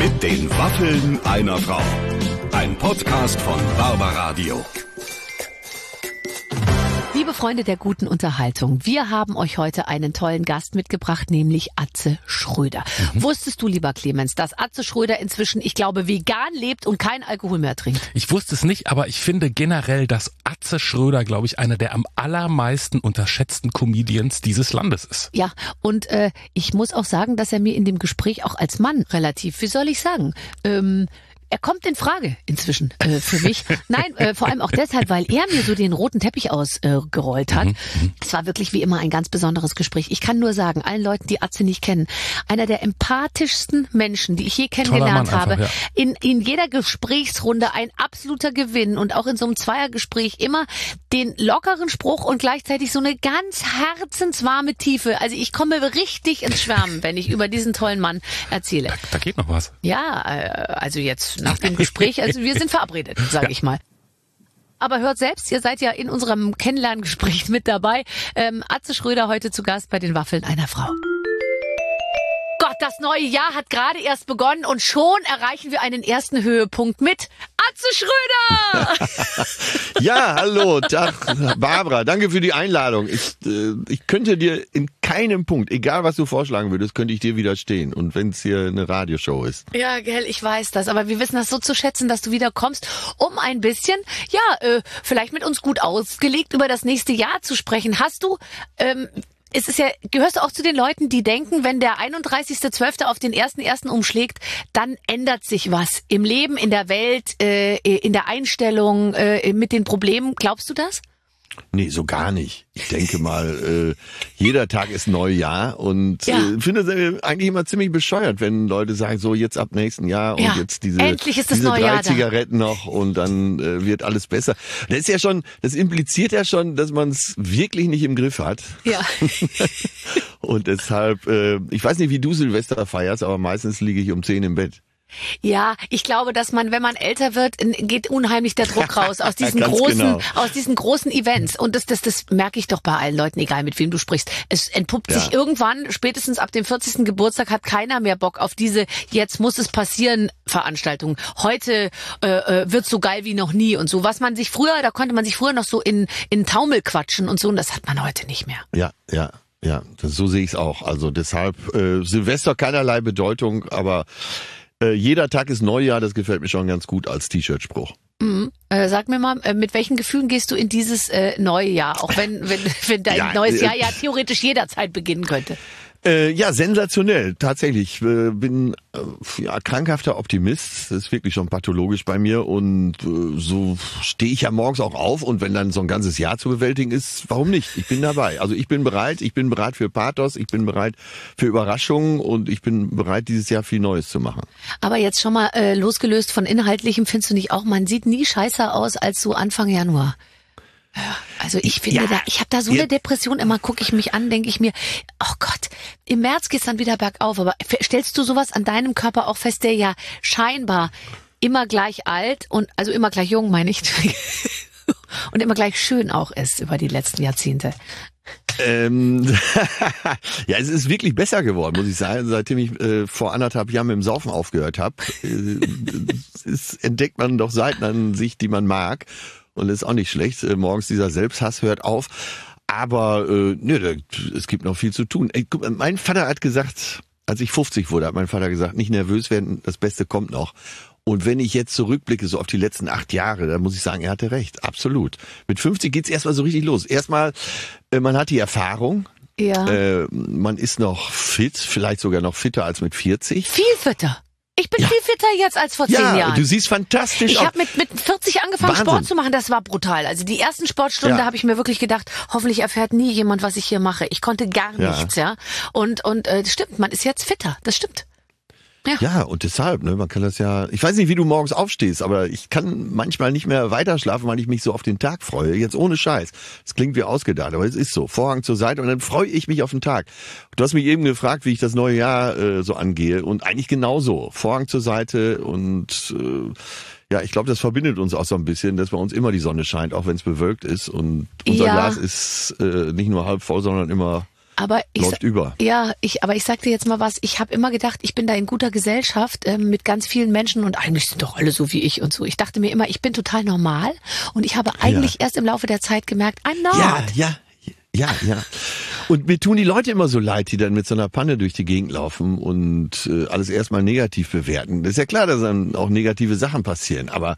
Mit den Waffeln einer Frau. Ein Podcast von Barbaradio. Liebe Freunde der guten Unterhaltung, wir haben euch heute einen tollen Gast mitgebracht, nämlich Atze Schröder. Wusstest du, lieber Clemens, dass Atze Schröder inzwischen, ich glaube, vegan lebt und kein Alkohol mehr trinkt? Ich wusste es nicht, aber ich finde generell, dass Atze Schröder, glaube ich, einer der am allermeisten unterschätzten Comedians dieses Landes ist. Ja, und ich muss auch sagen, dass er mir in dem Gespräch auch als Mann relativ, wie soll ich sagen, er kommt in Frage inzwischen für mich. Nein, vor allem auch deshalb, weil er mir so den roten Teppich ausgerollt hat. Es war wirklich wie immer ein ganz besonderes Gespräch. Ich kann nur sagen, allen Leuten, die Atze nicht kennen, einer der empathischsten Menschen, die ich je kennengelernt habe. Einfach, ja. In jeder Gesprächsrunde ein absoluter Gewinn und auch in so einem Zweiergespräch immer den lockeren Spruch und gleichzeitig so eine ganz herzenswarme Tiefe. Also ich komme richtig ins Schwärmen, wenn ich über diesen tollen Mann erzähle. Da geht noch was. Ja, also jetzt nach dem Gespräch, also wir sind verabredet, sage ich mal. Aber hört selbst, ihr seid ja in unserem Kennenlerngespräch mit dabei. Atze Schröder heute zu Gast bei den Waffeln einer Frau. Gott, das neue Jahr hat gerade erst begonnen und schon erreichen wir einen ersten Höhepunkt mit Atze Schröder! Ja, hallo, Tag, Barbara, danke für die Einladung. Ich könnte dir in keinem Punkt, egal was du vorschlagen würdest, könnte ich dir widerstehen. Und wenn es hier eine Radioshow ist. Ja, gell, ich weiß das, aber wir wissen das so zu schätzen, dass du wieder kommst, um ein bisschen, vielleicht mit uns gut ausgelegt über das nächste Jahr zu sprechen. Hast du... gehörst du auch zu den Leuten, die denken, wenn der 31.12. auf den 1.1. umschlägt, dann ändert sich was im Leben, in der Welt, in der Einstellung, mit den Problemen. Glaubst du das? Nee, so gar nicht. Ich denke mal, jeder Tag ist Neujahr und finde es eigentlich immer ziemlich bescheuert, wenn Leute sagen, so jetzt ab nächsten Jahr und jetzt diese 3 Zigaretten noch und dann wird alles besser. Das impliziert ja schon, dass man es wirklich nicht im Griff hat. Ja. Und deshalb, ich weiß nicht, wie du Silvester feierst, aber meistens liege ich um 10 im Bett. Ja, ich glaube, dass wenn man älter wird, geht unheimlich der Druck raus aus diesen großen Events. Und das merke ich doch bei allen Leuten, egal mit wem du sprichst. Es entpuppt sich irgendwann, spätestens ab dem 40. Geburtstag hat keiner mehr Bock auf diese jetzt muss es passieren Veranstaltung. Heute wird so geil wie noch nie und so. Da konnte man sich früher noch so in Taumel quatschen und so, und das hat man heute nicht mehr. Ja, so sehe ich es auch. Also deshalb Silvester keinerlei Bedeutung, aber jeder Tag ist Neujahr, das gefällt mir schon ganz gut als T-Shirt-Spruch. Sag mir mal, mit welchen Gefühlen gehst du in dieses neue Jahr, auch wenn dein neues Jahr ja theoretisch jederzeit beginnen könnte? Ja, sensationell, tatsächlich. Bin krankhafter Optimist, das ist wirklich schon pathologisch bei mir und so stehe ich ja morgens auch auf und wenn dann so ein ganzes Jahr zu bewältigen ist, warum nicht? Ich bin dabei. Also ich bin bereit für Pathos, ich bin bereit für Überraschungen und ich bin bereit, dieses Jahr viel Neues zu machen. Aber jetzt schon mal losgelöst von Inhaltlichem, findest du nicht auch, man sieht nie scheißer aus als so Anfang Januar? Also ich finde ich habe da so eine Depression, immer gucke ich mich an, denke ich mir, oh Gott, im März geht's dann wieder bergauf, aber stellst du sowas an deinem Körper auch fest, der ja scheinbar immer gleich alt und, also immer gleich jung, meine ich, und immer gleich schön auch ist über die letzten Jahrzehnte? Ja, es ist wirklich besser geworden, muss ich sagen, seitdem ich vor 1,5 Jahren mit dem Saufen aufgehört habe. Entdeckt man doch Seiten an sich, die man mag. Und das ist auch nicht schlecht. Morgens dieser Selbsthass hört auf. Aber es gibt noch viel zu tun. Mein Vater hat gesagt, als ich 50 wurde, hat mein Vater gesagt, nicht nervös werden, das Beste kommt noch. Und wenn ich jetzt zurückblicke, so auf die letzten 8 Jahre, dann muss ich sagen, er hatte recht, absolut. Mit 50 geht's erstmal so richtig los. Erstmal, man hat die Erfahrung. Ja. Man ist noch fit, vielleicht sogar noch fitter als mit 40. Viel fitter. Ich bin viel fitter jetzt als vor 10 Jahren. Ja, du siehst fantastisch aus. Ich habe mit 40 angefangen, Wahnsinn. Sport zu machen. Das war brutal. Also die ersten Sportstunden, da habe ich mir wirklich gedacht, hoffentlich erfährt nie jemand, was ich hier mache. Ich konnte gar nichts, Und das stimmt, man ist jetzt fitter. Das stimmt. Ja, und deshalb, man kann das ja, ich weiß nicht, wie du morgens aufstehst, aber ich kann manchmal nicht mehr weiter schlafen, weil ich mich so auf den Tag freue. Jetzt ohne Scheiß. Das klingt wie ausgedacht, aber es ist so. Vorhang zur Seite und dann freue ich mich auf den Tag. Du hast mich eben gefragt, wie ich das neue Jahr so angehe und eigentlich genauso. Vorhang zur Seite und ich glaube, das verbindet uns auch so ein bisschen, dass bei uns immer die Sonne scheint, auch wenn es bewölkt ist und unser Glas ist nicht nur halb voll, sondern immer Aber läuft über. Ja, aber ich sag dir jetzt mal was, ich habe immer gedacht, ich bin da in guter Gesellschaft mit ganz vielen Menschen und eigentlich sind doch alle so wie ich und so. Ich dachte mir immer, ich bin total normal und ich habe eigentlich erst im Laufe der Zeit gemerkt, I'm not. Ja. Und mir tun die Leute immer so leid, die dann mit so einer Panne durch die Gegend laufen und alles erstmal negativ bewerten. Das ist ja klar, dass dann auch negative Sachen passieren, aber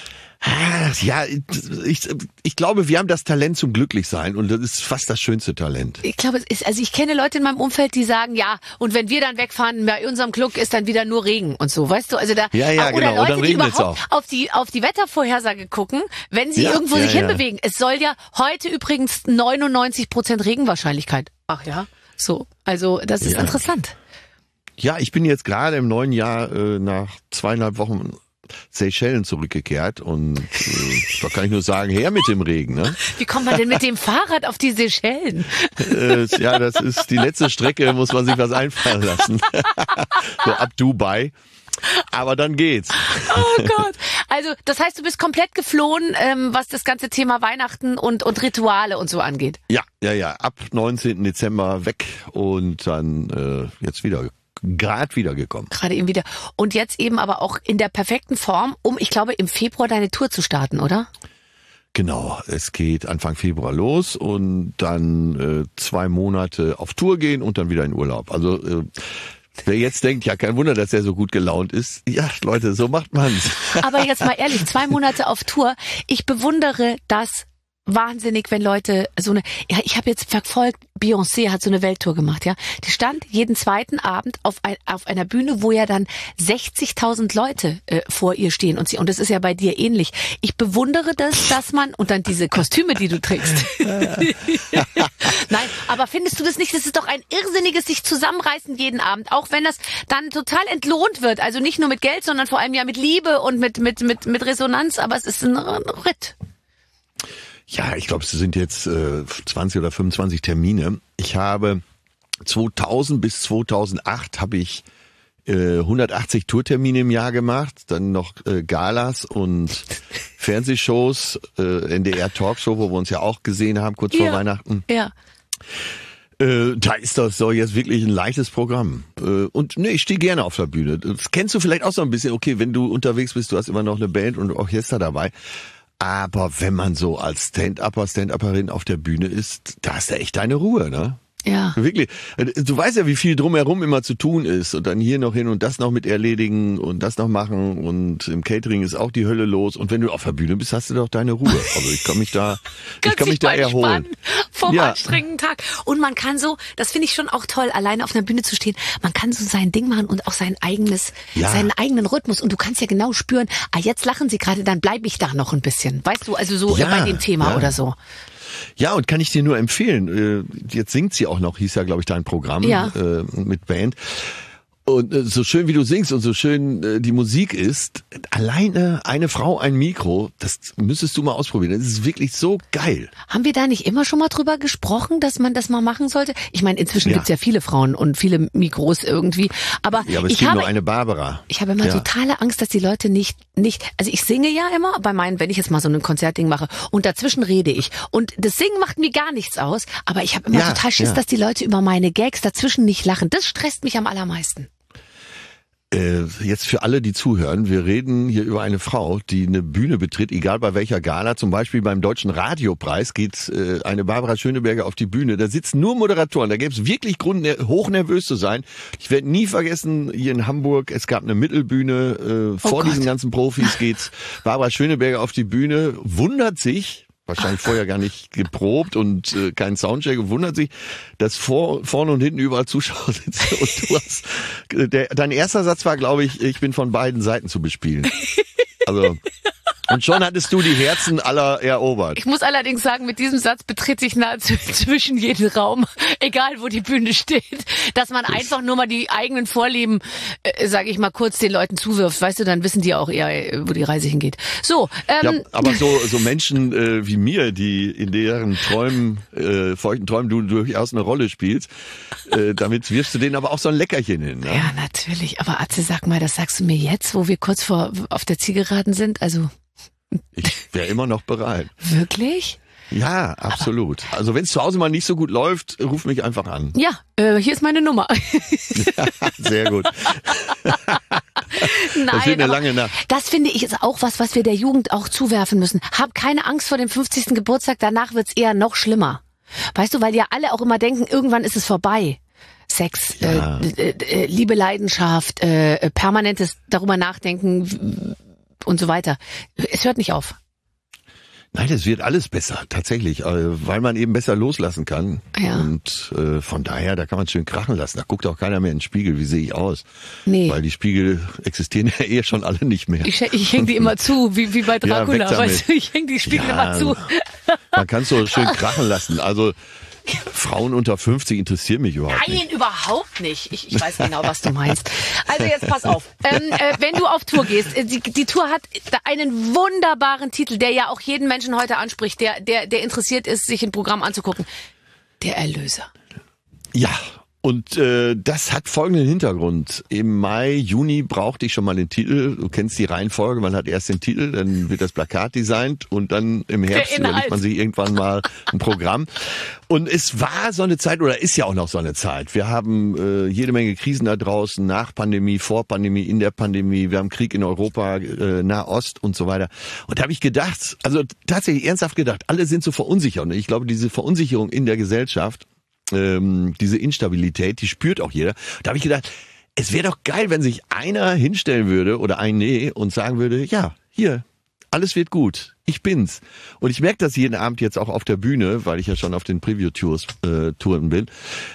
ja, ich glaube, wir haben das Talent zum Glücklichsein und das ist fast das schönste Talent. Ich glaube, ich kenne Leute in meinem Umfeld, die sagen, ja, und wenn wir dann wegfahren, bei unserem Club ist dann wieder nur Regen und so, weißt du? Also da genau. Oder Leute, und dann die überhaupt auf die Wettervorhersage gucken, wenn sie irgendwo sich hinbewegen. Es soll ja heute übrigens 99% Regenwahrscheinlichkeit. Ach ja, so. Also das ist interessant. Ja, ich bin jetzt gerade im neuen Jahr nach 2,5 Wochen Seychellen zurückgekehrt und da kann ich nur sagen, her mit dem Regen. Ne? Wie kommt man denn mit dem Fahrrad auf die Seychellen? Ja, das ist die letzte Strecke, muss man sich was einfallen lassen. So ab Dubai. Aber dann geht's. Oh Gott. Also das heißt, du bist komplett geflohen, was das ganze Thema Weihnachten und Rituale und so angeht. Ja. Ab 19. Dezember weg und dann jetzt gerade wiedergekommen. Gerade eben wieder. Und jetzt eben aber auch in der perfekten Form, um, ich glaube, im Februar deine Tour zu starten, oder? Genau, es geht Anfang Februar los und dann 2 Monate auf Tour gehen und dann wieder in Urlaub. Also wer jetzt denkt, ja, kein Wunder, dass er so gut gelaunt ist. Ja, Leute, so macht man's. Aber jetzt mal ehrlich, 2 Monate auf Tour. Ich bewundere das wahnsinnig, wenn Leute ich habe jetzt verfolgt, Beyoncé hat so eine Welttour gemacht, ja. Die stand jeden zweiten Abend auf einer Bühne, wo ja dann 60.000 Leute vor ihr stehen und das ist ja bei dir ähnlich. Ich bewundere das, dass man und dann diese Kostüme, die du trägst. Nein, aber findest du das nicht? Das ist doch ein irrsinniges sich zusammenreißen jeden Abend, auch wenn das dann total entlohnt wird. Also nicht nur mit Geld, sondern vor allem ja mit Liebe und mit Resonanz, aber es ist ein Ritt. Ja, ich glaube, es sind jetzt 20 oder 25 Termine. Ich habe 2000 bis 2008 habe ich 180 Tourtermine im Jahr gemacht, dann noch Galas und Fernsehshows, NDR Talkshow, wo wir uns ja auch gesehen haben, kurz vor Weihnachten. Ja. Da ist das so jetzt wirklich ein leichtes Programm. Und ich stehe gerne auf der Bühne. Das kennst du vielleicht auch so ein bisschen. Okay, wenn du unterwegs bist, du hast immer noch eine Band und Orchester dabei. Aber wenn man so als Stand-Upperin auf der Bühne ist, da hast du echt deine Ruhe, ne? Ja. Wirklich. Du weißt ja, wie viel drumherum immer zu tun ist und dann hier noch hin und das noch mit erledigen und das noch machen und im Catering ist auch die Hölle los und wenn du auf der Bühne bist, hast du doch deine Ruhe. Also ich kann mich da erholen. Vom anstrengenden Tag. Und man kann so, das finde ich schon auch toll, alleine auf einer Bühne zu stehen, man kann so sein Ding machen und auch seinen eigenen Rhythmus und du kannst ja genau spüren, jetzt lachen sie gerade, dann bleibe ich da noch ein bisschen. Weißt du, also so bei dem Thema oder so. Ja, und kann ich dir nur empfehlen. Jetzt singt sie auch noch, hieß ja, glaube ich, dein Programm mit Band. Und so schön wie du singst und so schön die Musik ist, alleine eine Frau, ein Mikro, das müsstest du mal ausprobieren. Das ist wirklich so geil. Haben wir da nicht immer schon mal drüber gesprochen, dass man das mal machen sollte? Ich meine, inzwischen gibt's ja viele Frauen und viele Mikros irgendwie. Aber es gibt nur eine Barbara. Ich habe immer totale Angst, dass die Leute nicht, also ich singe ja immer wenn ich jetzt mal so ein Konzertding mache und dazwischen rede ich. Und das Singen macht mir gar nichts aus, aber ich habe immer total Schiss, dass die Leute über meine Gags dazwischen nicht lachen. Das stresst mich am allermeisten. Jetzt für alle, die zuhören, wir reden hier über eine Frau, die eine Bühne betritt, egal bei welcher Gala, zum Beispiel beim Deutschen Radiopreis geht eine Barbara Schöneberger auf die Bühne, da sitzen nur Moderatoren, da gäbe es wirklich Grund, hochnervös zu sein. Ich werde nie vergessen, hier in Hamburg, es gab eine Mittelbühne, vor diesen ganzen Profis geht's Barbara Schöneberger auf die Bühne, wundert sich, wahrscheinlich vorher gar nicht geprobt und kein Soundcheck, wundert sich, dass vorne und hinten überall Zuschauer sitzen und du hast, dein erster Satz war, glaube ich bin von beiden Seiten zu bespielen. Also, und schon hattest du die Herzen aller erobert. Ich muss allerdings sagen, mit diesem Satz betrete ich nahezu zwischen jeden Raum, egal wo die Bühne steht, dass man einfach nur mal die eigenen Vorlieben, sage ich mal, kurz den Leuten zuwirft. Weißt du, dann wissen die auch eher, wo die Reise hingeht. So. Ja, aber so Menschen wie mir, die in deren Träumen, feuchten Träumen du durchaus eine Rolle spielst, damit wirfst du denen aber auch so ein Leckerchen hin. Ne? Ja, natürlich. Aber Atze, sag mal, das sagst du mir jetzt, wo wir kurz auf der Zielgeraden sind? Also ich wäre immer noch bereit. Wirklich? Ja, absolut. Also wenn es zu Hause mal nicht so gut läuft, ruf mich einfach an. Ja, hier ist meine Nummer. Sehr gut. Nein, das wird eine lange Nacht. Das finde ich ist auch was wir der Jugend auch zuwerfen müssen. Hab keine Angst vor dem 50. Geburtstag, danach wird's eher noch schlimmer. Weißt du, weil ja alle auch immer denken, irgendwann ist es vorbei. Sex, Ja. Liebe, Leidenschaft, permanentes darüber nachdenken und so weiter. Es hört nicht auf. Nein, es wird alles besser, tatsächlich, weil man eben besser loslassen kann. Ja. Und von daher, da kann man schön krachen lassen. Da guckt auch keiner mehr in den Spiegel, wie sehe ich aus. Nee. Weil die Spiegel existieren ja eh schon alle nicht mehr. Ich häng die immer zu, wie bei Ja, weg Dracula. damit. Weißt du, ich häng die Spiegel immer zu. Man kann es so schön krachen lassen. Also Frauen unter 50 interessieren mich überhaupt Nein, nicht. überhaupt nicht. Ich weiß genau, was du meinst. Also jetzt pass auf. Wenn du auf Tour gehst, die Tour hat einen wunderbaren Titel, der ja auch jeden Menschen heute anspricht, der interessiert ist, sich ein Programm anzugucken. Der Erlöser. Ja, und das hat folgenden Hintergrund. Im Mai, Juni brauchte ich schon mal den Titel. Du kennst die Reihenfolge. Man hat erst den Titel, dann wird das Plakat designt und dann im Herbst überlegt man sich irgendwann mal ein Programm. Und es war so eine Zeit, oder ist ja auch noch so eine Zeit. Wir haben jede Menge Krisen da draußen, nach Pandemie, vor Pandemie, in der Pandemie. Wir haben Krieg in Europa, Nahost und so weiter. Und da habe ich gedacht, also tatsächlich ernsthaft gedacht, alle sind so verunsichert. Und ich glaube, diese Verunsicherung in der Gesellschaft, diese Instabilität, die spürt auch jeder. Da habe ich gedacht, es wäre doch geil, wenn sich einer hinstellen würde oder ein und sagen würde, ja, hier, alles wird gut, ich bin's. Und ich merke das jeden Abend jetzt auch auf der Bühne, weil ich ja schon auf den Preview-Tours Touren bin,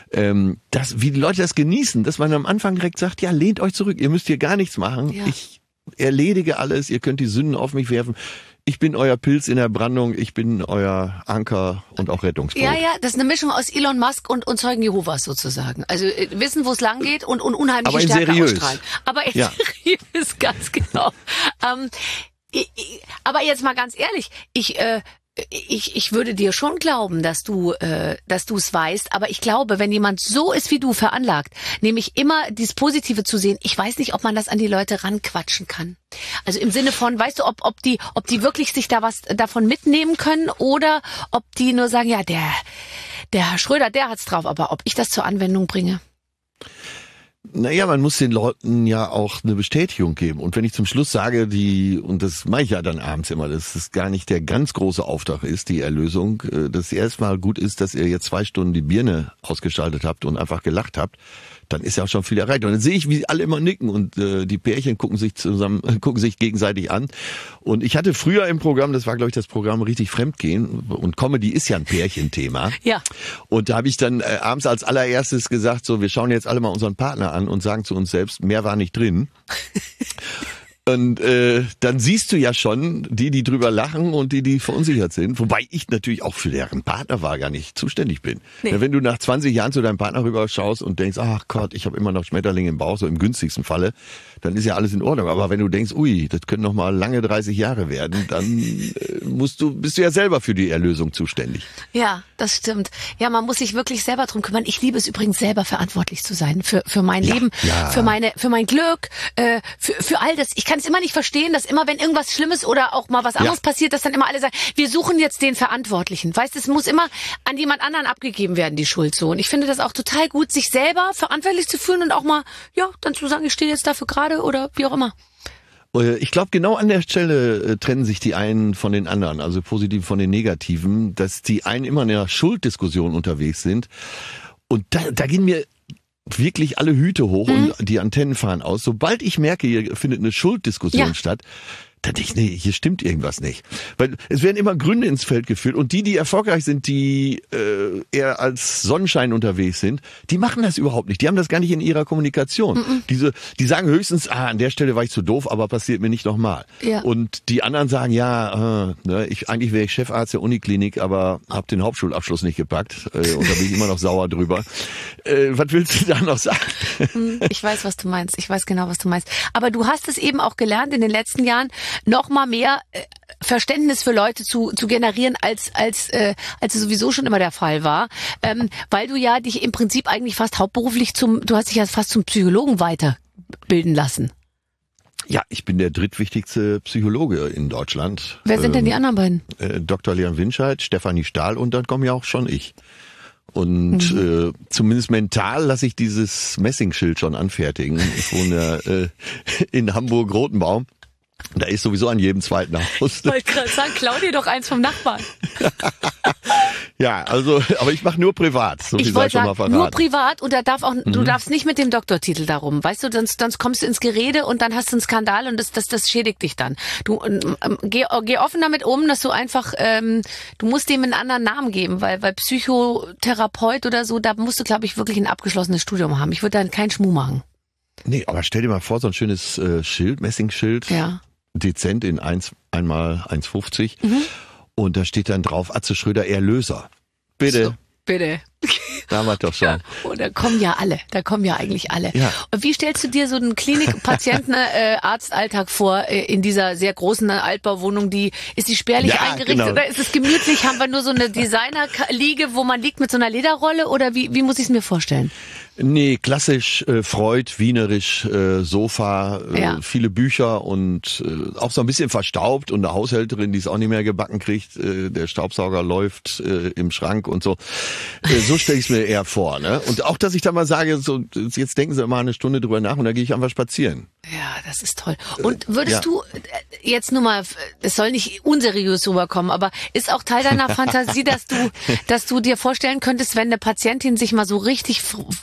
wie die Leute das genießen, dass man am Anfang direkt sagt, ja, lehnt euch zurück, ihr müsst hier gar nichts machen, Ja. ich erledige alles, ihr könnt die Sünden auf mich werfen. Ich bin euer Pilz in der Brandung, ich bin euer Anker und auch Rettungsboot. Ja, das ist eine Mischung aus Elon Musk und Zeugen Jehovas sozusagen. Also wissen, wo es lang geht und unheimliche Aber in Stärke seriös. ausstrahlen. Aber in Ja. seriös, ganz genau. Aber jetzt mal ganz ehrlich, ich würde dir schon glauben, dass du es weißt, aber ich glaube, wenn jemand so ist wie du veranlagt, nämlich immer dieses Positive zu sehen, ich weiß nicht, ob man das an die Leute ranquatschen kann. Also im Sinne von, weißt du, ob die wirklich sich da was davon mitnehmen können oder ob die nur sagen, ja, der Herr Schröder, der hat's drauf, aber ob ich das zur Anwendung bringe? Naja, man muss den Leuten ja auch eine Bestätigung geben. Und wenn ich zum Schluss sage, und das mache ich ja dann abends immer, dass es gar nicht der ganz große Auftrag ist, die Erlösung, dass erstmal gut ist, dass ihr jetzt 2 Stunden die Birne ausgeschaltet habt und einfach gelacht habt, dann ist ja auch schon viel erreicht. Und dann sehe ich, wie alle immer nicken und die Pärchen gucken sich gegenseitig an. Und ich hatte früher im Programm, das war glaube ich das Programm Richtig Fremdgehen, und Comedy ist ja ein Pärchenthema. Ja. Und da habe ich dann abends als allererstes gesagt, so, wir schauen jetzt alle mal unseren Partner an und sagen zu uns selbst, mehr war nicht drin. Und dann siehst du ja schon die drüber lachen und die verunsichert sind. Wobei ich natürlich auch für deren Partnerwahl gar nicht zuständig bin. Nee. Ja, wenn du nach 20 Jahren zu deinem Partner rüber schaust und denkst, ach Gott, ich habe immer noch Schmetterlinge im Bauch, so im günstigsten Falle, dann ist ja alles in Ordnung. Aber wenn du denkst, ui, das können noch mal lange 30 Jahre werden, dann bist du ja selber für die Erlösung zuständig. Ja, das stimmt. Ja, man muss sich wirklich selber drum kümmern. Ich liebe es übrigens selber verantwortlich zu sein für mein Leben, ja. für mein Glück, für all das. Ich kann es immer nicht verstehen, dass immer, wenn irgendwas Schlimmes oder auch mal was anderes passiert, dass dann immer alle sagen, wir suchen jetzt den Verantwortlichen. Weißt du, es muss immer an jemand anderen abgegeben werden, die Schuld so. Und ich finde das auch total gut, sich selber verantwortlich zu fühlen und auch mal, ja, dann zu sagen, ich stehe jetzt dafür gerade oder wie auch immer. Ich glaube, genau an der Stelle trennen sich die einen von den anderen, also positiv von den negativen, dass die einen immer in einer Schulddiskussion unterwegs sind. Und da gehen mir wirklich alle Hüte hoch und die Antennen fahren aus. Sobald ich merke, hier findet eine Schulddiskussion statt, dann denke ich, nee, hier stimmt irgendwas nicht. Weil es werden immer Gründe ins Feld geführt und die erfolgreich sind, die eher als Sonnenschein unterwegs sind, die machen das überhaupt nicht. Die haben das gar nicht in ihrer Kommunikation. Die sagen höchstens, an der Stelle war ich zu doof, aber passiert mir nicht nochmal. Ja. Und die anderen sagen, eigentlich wäre ich Chefarzt der Uniklinik, aber habe den Hauptschulabschluss nicht gepackt und da bin ich immer noch sauer drüber. Was willst du da noch sagen? Ich weiß, was du meinst. Ich weiß genau, was du meinst. Aber du hast es eben auch gelernt in den letzten Jahren, noch mal mehr Verständnis für Leute zu generieren, als es sowieso schon immer der Fall war, weil du ja dich im Prinzip eigentlich fast hauptberuflich du hast dich ja fast zum Psychologen weiterbilden lassen. Ja, ich bin der drittwichtigste Psychologe in Deutschland. Wer sind denn die anderen beiden? Dr. Leon Winscheid, Stefanie Stahl und dann komme ja auch schon ich. Und zumindest mental lasse ich dieses Messingschild schon anfertigen. Ich wohne in Hamburg-Rotenbaum. Da ist sowieso an jedem zweiten Haus. Ich wollte gerade sagen, klau dir doch eins vom Nachbarn. Ja, also, aber ich mache nur privat, so viel Ich sei wollte schon mal sagen, verraten. nur privat und da darf auch, du darfst nicht mit dem Doktortitel darum, weißt du, sonst kommst du ins Gerede und dann hast du einen Skandal und das schädigt dich dann. Du geh offen damit um, dass du einfach, du musst dem einen anderen Namen geben, weil Psychotherapeut oder so, da musst du, glaube ich, wirklich ein abgeschlossenes Studium haben. Ich würde dann keinen Schmuh machen. Nee, aber stell dir mal vor, so ein schönes Schild, Messingschild, Ja. dezent in 1 x 1,50 und da steht dann drauf, Atze Schröder, Erlöser. Bitte. So, bitte. Da haben wir doch schon. Oh, da kommen ja eigentlich alle. Ja. Und wie stellst du dir so einen Klinik-Patienten-Arztalltag vor in dieser sehr großen Altbauwohnung? Ist die spärlich Ja, eingerichtet genau. oder ist es gemütlich? Haben wir nur so eine Designer-Liege, wo man liegt mit so einer Lederrolle oder wie muss ich es mir vorstellen? Nee, klassisch Freud, wienerisch, Sofa, Ja. viele Bücher und auch so ein bisschen verstaubt und eine Haushälterin, die es auch nicht mehr gebacken kriegt. Der Staubsauger läuft im Schrank und so. So stelle ich es mir eher vor. Ne? Und auch, dass ich da mal sage, so jetzt denken Sie mal eine Stunde drüber nach und dann gehe ich einfach spazieren. Ja, das ist toll. Und würdest ja. du jetzt nur mal, es soll nicht unseriös rüberkommen, aber ist auch Teil deiner Fantasie, dass du dir vorstellen könntest, wenn eine Patientin sich mal so richtig,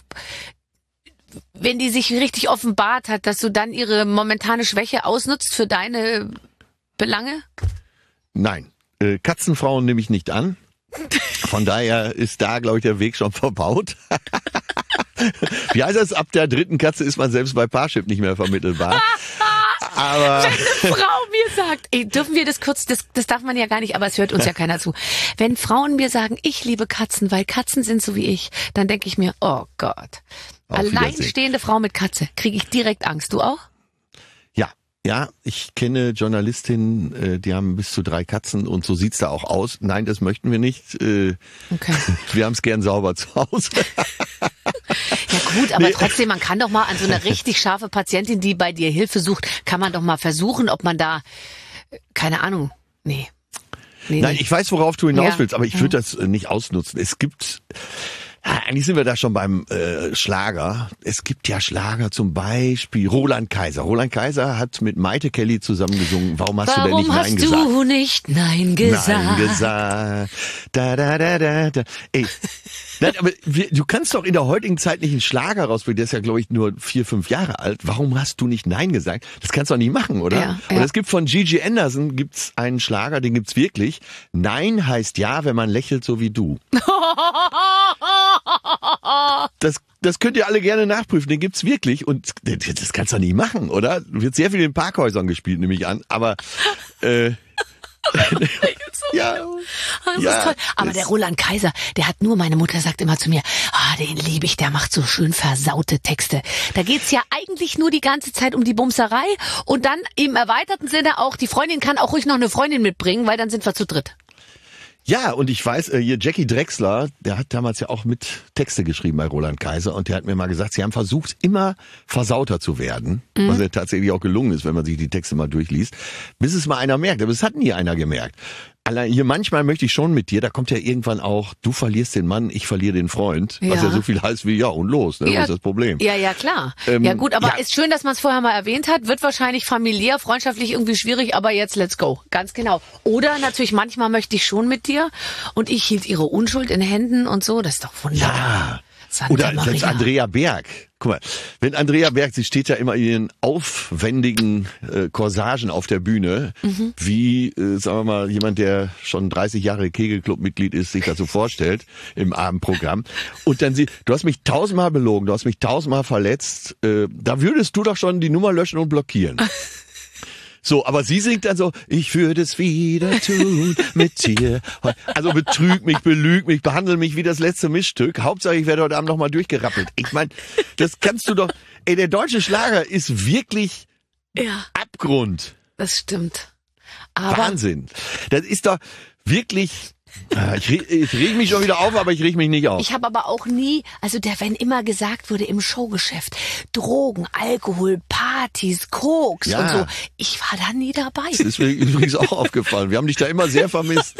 wenn die sich richtig offenbart hat, dass du dann ihre momentane Schwäche ausnutzt für deine Belange? Nein, Katzenfrauen nehme ich nicht an. Von daher ist da, glaube ich, der Weg schon verbaut. Wie heißt das? Ab der 3. Katze ist man selbst bei Parship nicht mehr vermittelbar. Aber Wenn eine Frau mir sagt, dürfen wir das kurz, das darf man ja gar nicht, aber es hört uns ja keiner zu. Wenn Frauen mir sagen, ich liebe Katzen, weil Katzen sind so wie ich, dann denke ich mir, oh Gott. Auf Wiedersehen. Alleinstehende Frau mit Katze, kriege ich direkt Angst. Du auch? ja, ich kenne Journalistinnen, die haben bis zu 3 Katzen und so sieht's da auch aus. Nein, das möchten wir nicht. Okay. Wir haben's gern sauber zu Hause. Ja gut, aber trotzdem, man kann doch mal an so eine richtig scharfe Patientin, die bei dir Hilfe sucht, kann man doch mal versuchen, ob man da, keine Ahnung, nee. Nein, ich weiß, worauf du hinaus Ja. willst, aber ich würde das nicht ausnutzen. Es gibt, eigentlich sind wir da schon beim Schlager. Es gibt ja Schlager, zum Beispiel Roland Kaiser. Roland Kaiser hat mit Maite Kelly zusammen gesungen. Warum hast du denn nicht Nein gesagt? Warum hast du nicht Nein gesagt? Nein gesagt. Da, da, da, da, da. Ey, nein, aber du kannst doch in der heutigen Zeit nicht einen Schlager rausbringen. Der ist ja, glaube ich, nur 4, 5 Jahre alt. Warum hast du nicht Nein gesagt? Das kannst du doch nicht machen, oder? Ja, Und ja. es gibt von Gigi Anderson gibt's einen Schlager, den gibt's wirklich. Nein heißt ja, wenn man lächelt, so wie du. Das könnt ihr alle gerne nachprüfen, den gibt's wirklich und das kannst du doch nicht machen, oder? Wird sehr viel in Parkhäusern gespielt, nehme ich an, aber ja, Das ja, ist toll. Aber das- der Roland Kaiser, der hat nur, meine Mutter sagt immer zu mir, den liebe ich, der macht so schön versaute Texte. Da geht's ja eigentlich nur die ganze Zeit um die Bumserei und dann im erweiterten Sinne auch, die Freundin kann auch ruhig noch eine Freundin mitbringen, weil dann sind wir zu dritt. Ja, und ich weiß, hier Jackie Drexler, der hat damals ja auch mit Texte geschrieben bei Roland Kaiser und der hat mir mal gesagt, sie haben versucht, immer versauter zu werden, was ja tatsächlich auch gelungen ist, wenn man sich die Texte mal durchliest, bis es mal einer merkt. Aber es hat nie einer gemerkt. Allein hier manchmal möchte ich schon mit dir, da kommt ja irgendwann auch, du verlierst den Mann, ich verliere den Freund, was ja so viel heißt wie, ja und los, ne? Was ist das Problem? Ja, klar. Ja gut, aber ja. ist schön, dass man es vorher mal erwähnt hat, wird wahrscheinlich familiär, freundschaftlich irgendwie schwierig, aber jetzt let's go. Ganz genau. Oder natürlich, manchmal möchte ich schon mit dir und ich hielt ihre Unschuld in Händen und so, das ist doch wunderbar. Ja. Santa Oder Maria. selbst Andrea Berg. Guck mal, wenn Andrea Berg, sie steht ja immer in ihren aufwendigen Corsagen auf der Bühne, wie, sagen wir mal, jemand, der schon 30 Jahre Kegelclub-Mitglied ist, sich das so vorstellt im Abendprogramm. Und dann du hast mich 1000-mal belogen, du hast mich 1000-mal verletzt, da würdest du doch schon die Nummer löschen und blockieren. So, aber sie singt dann so, ich würde es wieder tun mit dir. Also betrüg mich, belüg mich, behandle mich wie das letzte Missstück. Hauptsache, ich werde heute Abend nochmal durchgerappelt. Ich meine, das kannst du doch, der deutsche Schlager ist wirklich Ja, Abgrund. das stimmt. Aber Wahnsinn. Das ist doch wirklich, ich reg mich schon wieder auf, aber ich reg mich nicht auf. ich habe aber auch nie, also wenn immer gesagt wurde im Showgeschäft, Drogen, Alkohol, Party, Partys, Koks Ja. und so. Ich war da nie dabei. Das ist mir übrigens auch aufgefallen. Wir haben dich da immer sehr vermisst.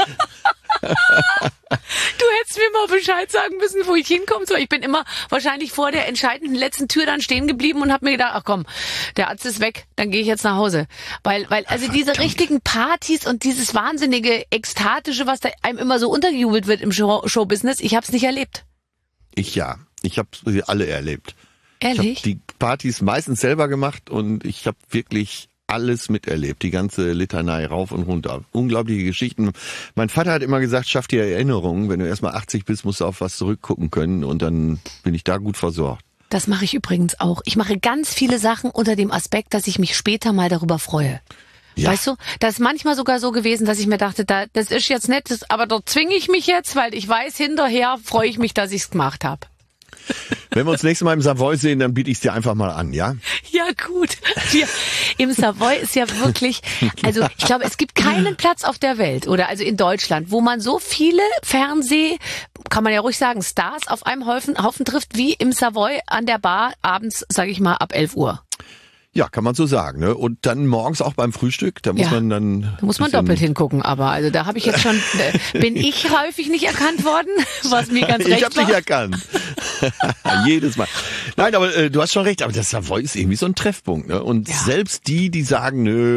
Du hättest mir mal Bescheid sagen müssen, wo ich hinkomme. So, ich bin immer wahrscheinlich vor der entscheidenden letzten Tür dann stehen geblieben und habe mir gedacht, ach komm, der Arzt ist weg, dann gehe ich jetzt nach Hause. Weil also diese richtigen Partys und dieses wahnsinnige Ekstatische, was da einem immer so untergejubelt wird im Showbusiness, ich habe es nicht erlebt. Ich habe sie alle erlebt. Ich Ehrlich? habe die Partys meistens selber gemacht und ich habe wirklich alles miterlebt, die ganze Litanei rauf und runter. Unglaubliche Geschichten. Mein Vater hat immer gesagt, schaff dir Erinnerungen. Wenn du erstmal 80 bist, musst du auf was zurückgucken können und dann bin ich da gut versorgt. Das mache ich übrigens auch. Ich mache ganz viele Sachen unter dem Aspekt, dass ich mich später mal darüber freue. Ja. Weißt du, das ist manchmal sogar so gewesen, dass ich mir dachte, das ist jetzt nett, aber dort zwinge ich mich jetzt, weil ich weiß, hinterher freue ich mich, dass ich es gemacht habe. Wenn wir uns nächstes Mal im Savoy sehen, dann biete ich es dir einfach mal an, ja? Ja, gut. Im Savoy ist ja wirklich, also ich glaube, es gibt keinen Platz auf der Welt oder also in Deutschland, wo man so viele kann man ja ruhig sagen, Stars auf einem Haufen trifft, wie im Savoy an der Bar abends, sage ich mal, ab 11 Uhr. Ja, kann man so sagen, ne? Und dann morgens auch beim Frühstück, da muss man dann... Da muss man doppelt hingucken, aber also da habe ich jetzt schon, bin ich häufig nicht erkannt worden, was mir ganz recht Ich habe war. dich erkannt. Jedes Mal. Nein, aber du hast schon recht, aber das Savoy ist irgendwie so ein Treffpunkt, ne? Und Ja. selbst die sagen, nö,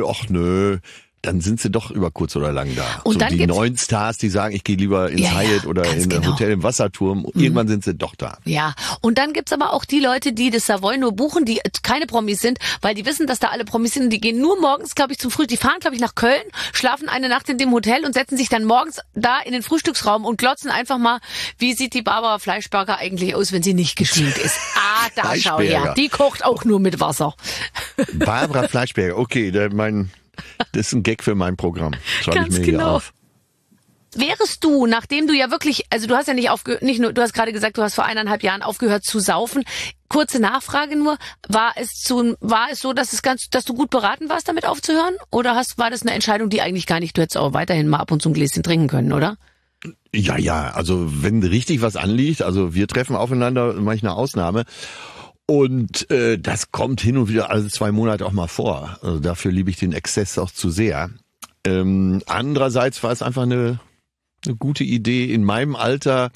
dann sind sie doch über kurz oder lang da. Und so dann die gibt's- neuen Stars, die sagen, ich gehe lieber ins Ja, ja, Hyatt oder ganz in ein genau. Hotel im Wasserturm. Irgendwann sind sie doch da. Ja, und dann gibt's aber auch die Leute, die das Savoy nur buchen, die keine Promis sind, weil die wissen, dass da alle Promis sind und die gehen nur morgens, glaube ich, zum Frühstück. Die fahren, glaube ich, nach Köln, schlafen eine Nacht in dem Hotel und setzen sich dann morgens da in den Frühstücksraum und glotzen einfach mal, wie sieht die Barbara Fleischberger eigentlich aus, wenn sie nicht geschminkt ist. Ah, da schau her. Fleischberger. Die kocht auch nur mit Wasser. Barbara Fleischberger, okay, das ist ein Gag für mein Programm. Schreibe ich Ganz mir hier genau. auf. Wärest du, nachdem du ja wirklich, also du hast ja nicht du hast gerade gesagt, du hast vor 1,5 Jahren aufgehört zu saufen. Kurze Nachfrage nur, war es so, dass du gut beraten warst, damit aufzuhören? Oder war das eine Entscheidung, die eigentlich gar nicht, du hättest auch weiterhin mal ab und zu ein Gläschen trinken können, oder? Ja, also wenn richtig was anliegt, also wir treffen aufeinander, mache ich eine Ausnahme. Und das kommt hin und wieder alle 2 Monate auch mal vor. Also dafür liebe ich den Exzess auch zu sehr. Andererseits war es einfach eine gute Idee, in meinem Alter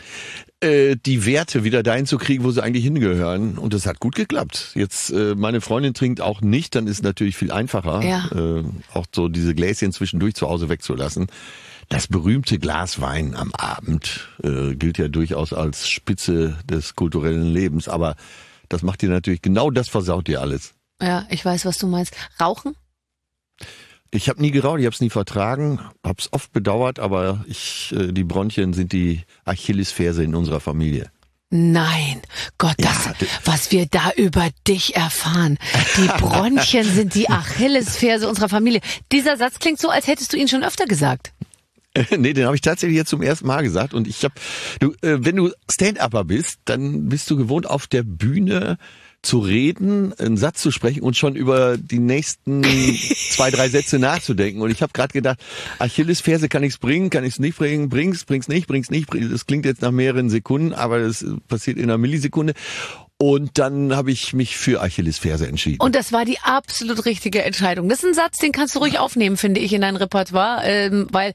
die Werte wieder dahin zu kriegen, wo sie eigentlich hingehören. Und das hat gut geklappt. Jetzt, meine Freundin trinkt auch nicht, dann ist es natürlich viel einfacher, Ja. auch so diese Gläschen zwischendurch zu Hause wegzulassen. Das berühmte Glas Wein am Abend gilt ja durchaus als Spitze des kulturellen Lebens, aber das macht dir natürlich, genau das versaut dir alles. Ja, ich weiß, was du meinst. Rauchen? Ich habe nie geraucht, ich habe es nie vertragen, habe es oft bedauert, aber die Bronchien sind die Achillesferse in unserer Familie. Nein, Gott, Ja, was wir da über dich erfahren. Die Bronchien sind die Achillesferse unserer Familie. Dieser Satz klingt so, als hättest du ihn schon öfter gesagt. Nee, den habe ich tatsächlich jetzt zum ersten Mal gesagt. Und wenn du Stand-Upper bist, dann bist du gewohnt, auf der Bühne zu reden, einen Satz zu sprechen und schon über die nächsten 2, 3 Sätze nachzudenken. Und ich habe gerade gedacht, Achillesferse, kann ich's bringen, kann ich's nicht bringen, bring's nicht. Das klingt jetzt nach mehreren Sekunden, aber das passiert in einer Millisekunde. Und dann habe ich mich für Achillesferse entschieden. Und das war die absolut richtige Entscheidung. Das ist ein Satz, den kannst du ruhig aufnehmen, finde ich, in dein Repertoire, weil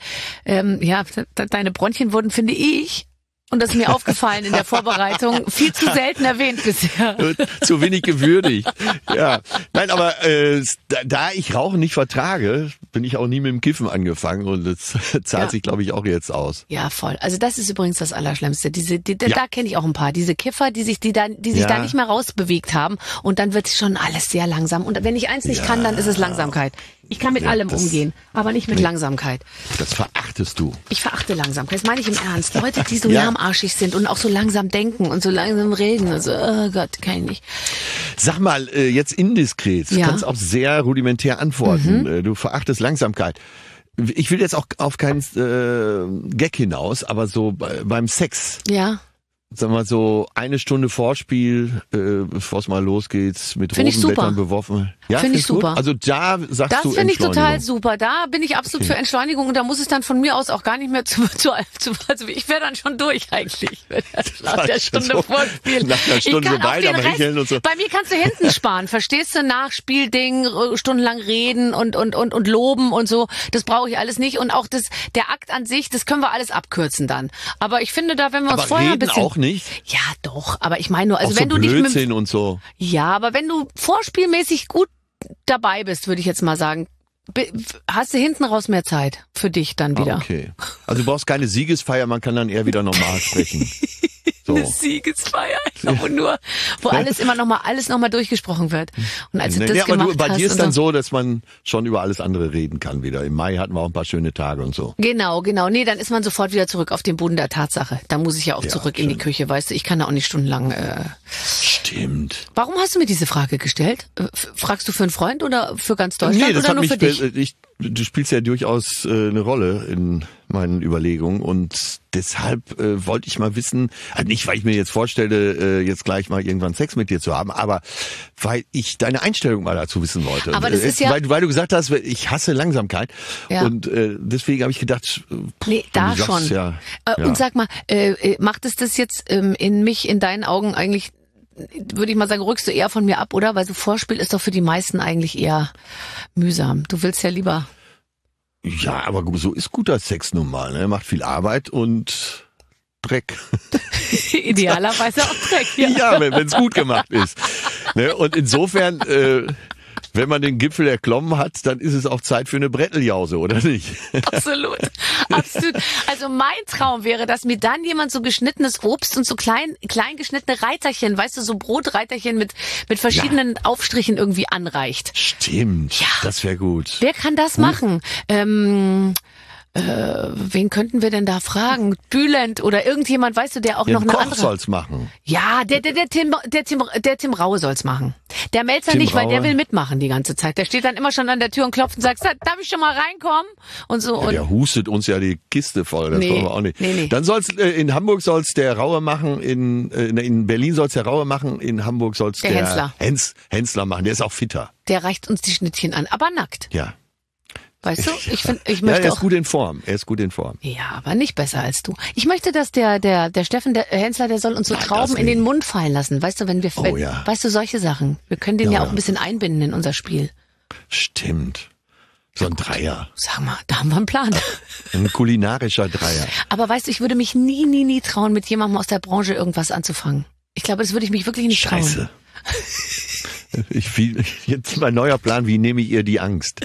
deine Bronchien wurden, finde ich, und das ist mir aufgefallen in der Vorbereitung, viel zu selten erwähnt bisher. Zu wenig gewürdigt. Ja. Nein, aber da ich Rauchen nicht vertrage, bin ich auch nie mit dem Kiffen angefangen und das zahlt sich, glaube ich, auch jetzt aus. Ja, voll. Also das ist übrigens das Allerschlimmste. Da kenne ich auch ein paar. Diese Kiffer, die sich da nicht mehr rausbewegt haben und dann wird schon alles sehr langsam. Und wenn ich eins nicht kann, dann ist es Langsamkeit. Ich kann mit allem umgehen, aber nicht mit Langsamkeit. Das verachtest du. Ich verachte Langsamkeit. Das meine ich im Ernst. Leute, die so lahmarschig sind und auch so langsam denken und so langsam reden. Also, oh Gott, kann ich nicht. Sag mal, jetzt indiskret. Du kannst auch sehr rudimentär antworten. Du verachtest Langsamkeit. Ich will jetzt auch auf keinen Gag hinaus, aber so beim Sex. Ja. sagen wir mal so, eine Stunde Vorspiel, bevor es mal losgeht, mit Find ich roten super. Blättern beworfen. Ja, Finde ich findest du gut? super. Also da sagst Das du finde ich total Entschleunigung. super. Da bin ich absolut für Entschleunigung und da muss es dann von mir aus auch gar nicht mehr also ich wäre dann schon durch eigentlich. Nach der Stunde Vorspiel. Nach einer Stunde Ich kann so auf beide den am Rest- Hecheln und so. Bei mir kannst du hinten sparen, verstehst du? Nachspielding, stundenlang reden und loben und so. Das brauche ich alles nicht. Und auch der Akt an sich, das können wir alles abkürzen dann. Aber ich finde da, wenn wir uns Aber vorher ein reden bisschen... auch nicht? Ja, doch. Aber ich meine nur, also auch wenn so du dich mit... Blödsinn und so. Ja, aber wenn du vorspielmäßig gut dabei bist, würde ich jetzt mal sagen, hast du hinten raus mehr Zeit für dich dann wieder. Okay. Also du brauchst keine Siegesfeier, man kann dann eher wieder normal sprechen. So. Eine Siegesfeier, wo alles nochmal durchgesprochen wird. Und als du das Ja, aber gemacht bei hast dir ist und dann so, dass man schon über alles andere reden kann wieder. Im Mai hatten wir auch ein paar schöne Tage und so. Genau. Nee, dann ist man sofort wieder zurück auf den Boden der Tatsache. Da muss ich ja auch zurück in die Küche, weißt du. Ich kann da auch nicht stundenlang... Stimmt. Warum hast du mir diese Frage gestellt? Fragst du für einen Freund oder für ganz Deutschland Nee, das oder hat nur mich, für dich? du spielst ja durchaus eine Rolle in meinen Überlegungen und deshalb wollte ich mal wissen, nicht weil ich mir jetzt vorstelle, jetzt gleich mal irgendwann Sex mit dir zu haben, aber weil ich deine Einstellung mal dazu wissen wollte. Aber das ist ja... Weil du gesagt hast, ich hasse Langsamkeit und deswegen habe ich gedacht... Nee, da du schon. sagst, ja. Und sag mal, macht es das jetzt in deinen Augen eigentlich, würde ich mal sagen, rückst du eher von mir ab, oder? Weil so Vorspiel ist doch für die meisten eigentlich eher mühsam. Du willst ja lieber... Ja, aber so ist guter Sex nun mal, ne? Macht viel Arbeit und Dreck. Idealerweise auch Dreck, ja. Ja, wenn es gut gemacht ist. Ne? Und insofern, wenn man den Gipfel erklommen hat, dann ist es auch Zeit für eine Bretteljause, oder nicht? Absolut. Also mein Traum wäre, dass mir dann jemand so geschnittenes Obst und so klein geschnittene Reiterchen, weißt du, so Brotreiterchen mit verschiedenen Aufstrichen irgendwie anreicht. Stimmt, Ja. das wäre gut. Wer kann das machen? Wen könnten wir denn da fragen? Bülent oder irgendjemand, weißt du, der auch noch Den eine Koch andere... soll's machen. Ja, der Tim Raue soll's machen. Der Melzer Tim nicht, weil der Raue. will mitmachen die ganze Zeit. Der steht dann immer schon an der Tür und klopft und sagt, darf ich schon mal reinkommen? Und so. Ja, Und der hustet uns ja die Kiste voll, das Nee, wollen wir auch nicht. nee. Dann soll's in Hamburg soll's der Raue machen, in Berlin soll's der Raue machen, in Hamburg soll's Der der Hensler. Hensler machen. Der ist auch fitter. der reicht uns die Schnittchen an, aber nackt. Ja. Weißt du? Ich Ja, möchte er ist auch... gut in Form. Er ist gut in Form. Ja, aber nicht besser als du. Ich möchte, dass der Steffen, der Hensler, der soll uns so Nein, Trauben das in den nicht. Mund fallen lassen. Weißt du, wenn wir, Oh, ja. weißt du, solche Sachen. Wir können den ja Ja, auch ein bisschen einbinden in unser Spiel. Stimmt. So ein Dreier. Sag mal, da haben wir einen Plan. Ein kulinarischer Dreier. Aber weißt du, ich würde mich nie trauen, mit jemandem aus der Branche irgendwas anzufangen. Ich glaube, das würde ich mich wirklich nicht trauen. Scheiße. Jetzt mein neuer Plan, wie nehme ich ihr die Angst?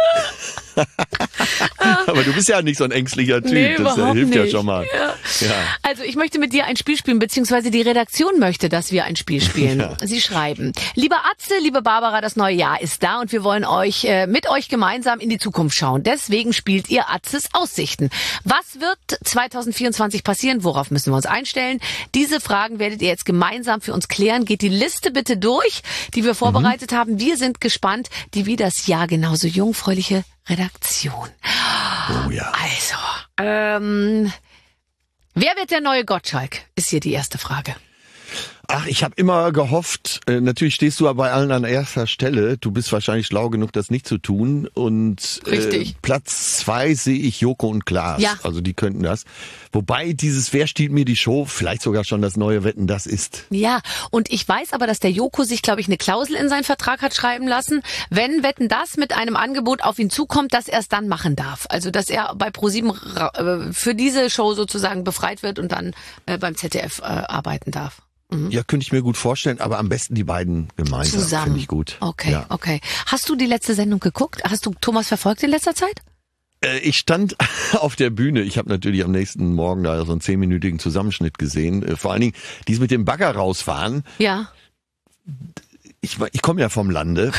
Aber du bist ja nicht so ein ängstlicher Typ, Nee, das überhaupt hilft nicht. ja schon mal. Ja. Ja. Also ich möchte mit dir ein Spiel spielen, beziehungsweise die Redaktion möchte, dass wir ein Spiel spielen. Ja. Sie schreiben, lieber Atze, liebe Barbara, das neue Jahr ist da und wir wollen mit euch gemeinsam in die Zukunft schauen. Deswegen spielt ihr Atzes Aussichten. Was wird 2024 passieren? Worauf müssen wir uns einstellen? Diese Fragen werdet ihr jetzt gemeinsam für uns klären. Geht die Liste bitte durch, die wir vorbereitet haben. Wir sind gespannt, die wie das Jahr genauso jungfräuliche Redaktion. Oh ja. Also, wer wird der neue Gottschalk? Ist hier die erste Frage. Ach, ich habe immer gehofft, natürlich stehst du ja bei allen an erster Stelle. Du bist wahrscheinlich schlau genug, das nicht zu tun. Und Richtig. Platz 2 sehe ich Joko und Klaas. Ja. Also die könnten das. Wobei dieses Wer stiehlt mir die Show vielleicht sogar schon das neue Wetten, das ist. Ja, und ich weiß aber, dass der Joko sich, glaube ich, eine Klausel in seinen Vertrag hat schreiben lassen, wenn Wetten, das mit einem Angebot auf ihn zukommt, dass er es dann machen darf. Also, dass er bei ProSieben für diese Show sozusagen befreit wird und dann beim ZDF arbeiten darf. Ja, könnte ich mir gut vorstellen, aber am besten die beiden gemeinsam. Zusammen. Finde ich gut. Okay, Ja. okay. Hast du die letzte Sendung geguckt? Hast du Thomas verfolgt in letzter Zeit? Ich stand auf der Bühne. Ich habe natürlich am nächsten Morgen da so einen 10-minütigen Zusammenschnitt gesehen. Vor allen Dingen, dies mit dem Bagger rausfahren. Ja. Ich komme ja vom Lande.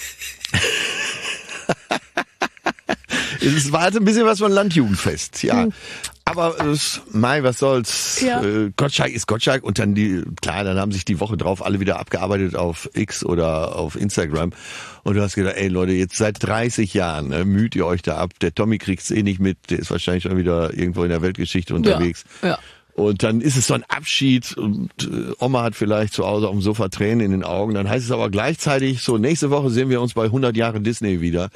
Es war halt ein bisschen was von Landjugendfest, ja. Aber was soll's. Ja. Gottschalk ist Gottschalk und dann dann haben sich die Woche drauf alle wieder abgearbeitet auf X oder auf Instagram. Und du hast gedacht, ey Leute, jetzt seit 30 Jahren müht ihr euch da ab. Der Tommy kriegt's eh nicht mit, der ist wahrscheinlich schon wieder irgendwo in der Weltgeschichte unterwegs. Ja. Und dann ist es so ein Abschied und Oma hat vielleicht zu Hause auf dem Sofa Tränen in den Augen. Dann heißt es aber gleichzeitig so, nächste Woche sehen wir uns bei 100 Jahre Disney wieder.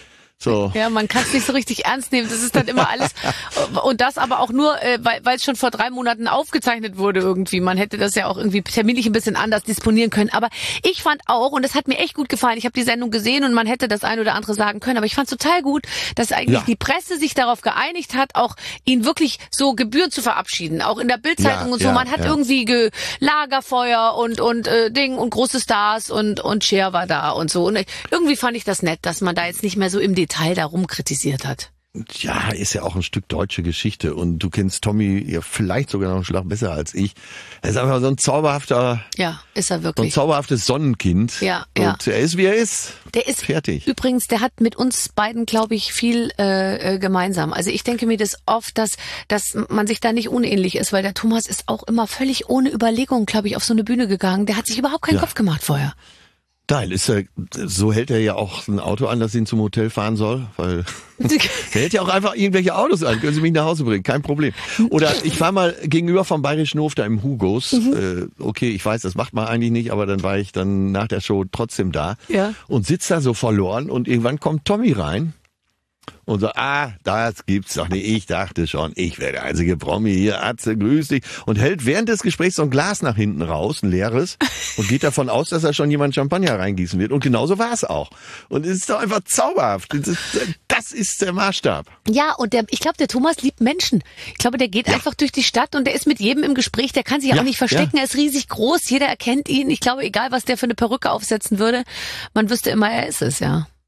So. Ja, man kann es nicht so richtig ernst nehmen. Das ist dann immer alles. Und das aber auch nur, weil es schon vor 3 Monaten aufgezeichnet wurde irgendwie. Man hätte das ja auch irgendwie terminlich ein bisschen anders disponieren können. Aber ich fand auch, und das hat mir echt gut gefallen, ich habe die Sendung gesehen und man hätte das ein oder andere sagen können, aber ich fand es total gut, dass eigentlich die Presse sich darauf geeinigt hat, auch ihn wirklich so gebührend zu verabschieden. Auch in der Bildzeitung und so. Man hat irgendwie Lagerfeuer und Ding und große Stars und Cher war da und so. Und irgendwie fand ich das nett, dass man da jetzt nicht mehr so im Detail darum kritisiert hat. Ja, ist ja auch ein Stück deutsche Geschichte und du kennst Tommy ja vielleicht sogar noch einen Schlag besser als ich. Er ist einfach so ein zauberhafter, ist er wirklich. so ein zauberhaftes Sonnenkind. Ja. Und er ist, wie er ist. Der ist fertig. Übrigens, der hat mit uns beiden, glaube ich, viel gemeinsam. Also ich denke mir das oft, dass man sich da nicht unähnlich ist, weil der Thomas ist auch immer völlig ohne Überlegung, glaube ich, auf so eine Bühne gegangen. Der hat sich überhaupt keinen Kopf gemacht vorher. Geil, so hält er ja auch ein Auto an, das ihn zum Hotel fahren soll, weil der hält ja auch einfach irgendwelche Autos an, können Sie mich nach Hause bringen, kein Problem. Oder ich war mal gegenüber vom Bayerischen Hof da im Hugos, okay, ich weiß, das macht man eigentlich nicht, aber dann war ich dann nach der Show trotzdem da und sitz da so verloren und irgendwann kommt Tommy rein. Und so, das gibt's doch nicht. Ich dachte schon, ich wäre der einzige Promi hier. Atze, grüß dich. Und hält während des Gesprächs so ein Glas nach hinten raus, ein leeres, und geht davon aus, dass da schon jemand Champagner reingießen wird. Und genauso war es auch. Und es ist doch einfach zauberhaft. Das ist der Maßstab. Ja, und ich glaube, der Thomas liebt Menschen. Ich glaube, der geht einfach durch die Stadt und der ist mit jedem im Gespräch. Der kann sich auch nicht verstecken. Er ist riesig groß. Jeder erkennt ihn. Ich glaube, egal, was der für eine Perücke aufsetzen würde, man wüsste immer, er ist es,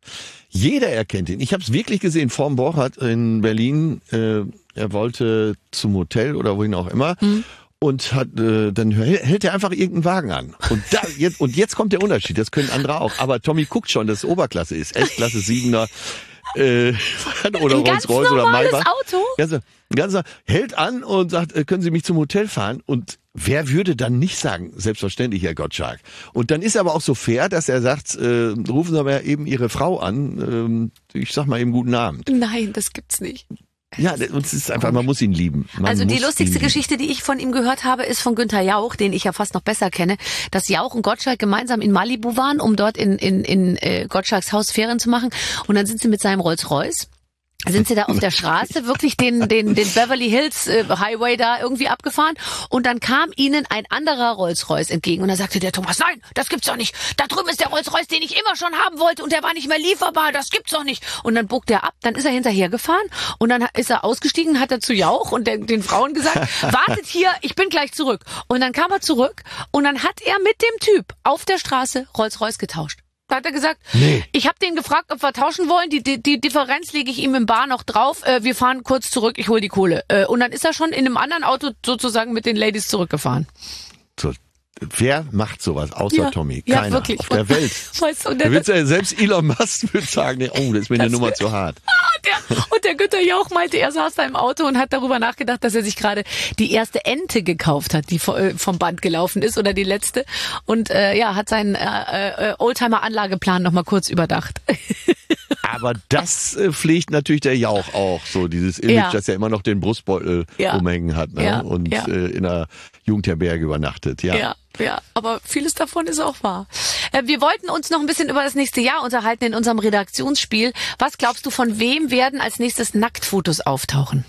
Jeder erkennt ihn. Ich habe es wirklich gesehen. Vorm Borchardt in Berlin. Er wollte zum Hotel oder wohin auch immer. Und dann hält er einfach irgendeinen Wagen an. Und jetzt kommt der Unterschied. Das können andere auch. Aber Tommy guckt schon, dass es Oberklasse ist. S-Klasse 7er. Oder Rolls-Royce oder Maybach. Auto? Ganz hält an und sagt, können Sie mich zum Hotel fahren? Und wer würde dann nicht sagen, selbstverständlich, Herr Gottschalk. Und dann ist er aber auch so fair, dass er sagt, rufen Sie aber eben Ihre Frau an. Ich sag mal eben guten Abend. Nein, das gibt's nicht. Ja, und es ist einfach, man muss ihn lieben. Also die lustigste Geschichte, die ich von ihm gehört habe, ist von Günther Jauch, den ich ja fast noch besser kenne, dass Jauch und Gottschalk gemeinsam in Malibu waren, um dort in Gottschalks Haus Ferien zu machen. Und dann sind sie mit seinem Rolls-Royce sind sie da auf der Straße wirklich den Beverly Hills Highway da irgendwie abgefahren und dann kam ihnen ein anderer Rolls-Royce entgegen und da sagte der Thomas, nein, das gibt's doch nicht. Da drüben ist der Rolls-Royce, den ich immer schon haben wollte und der war nicht mehr lieferbar, das gibt's doch nicht. Und dann bog der ab, dann ist er hinterher gefahren und dann ist er ausgestiegen, hat er zu Jauch und den Frauen gesagt, wartet hier, ich bin gleich zurück. Und dann kam er zurück und dann hat er mit dem Typ auf der Straße Rolls-Royce getauscht. Da hat er gesagt, ich habe den gefragt, ob wir tauschen wollen. Die Differenz lege ich ihm im Bar noch drauf. Wir fahren kurz zurück, ich hol die Kohle. Und dann ist er schon in einem anderen Auto sozusagen mit den Ladies zurückgefahren. So, wer macht sowas außer Tommy? Keiner. Ja, wirklich. Auf der Welt. Weißt du, Selbst Elon Musk würde sagen, oh, das ist mir eine Nummer zu hart. Und der Günther Jauch meinte, er saß da im Auto und hat darüber nachgedacht, dass er sich gerade die erste Ente gekauft hat, die vom Band gelaufen ist oder die letzte. Und hat seinen Oldtimer-Anlageplan nochmal kurz überdacht. Aber das pflegt natürlich der Jauch auch, so dieses Image, dass er immer noch den Brustbeutel rumhängen hat und in einer Jugendherberge übernachtet. Ja, aber vieles davon ist auch wahr. Wir wollten uns noch ein bisschen über das nächste Jahr unterhalten in unserem Redaktionsspiel. Was glaubst du, von wem werden als nächstes Nacktfotos auftauchen?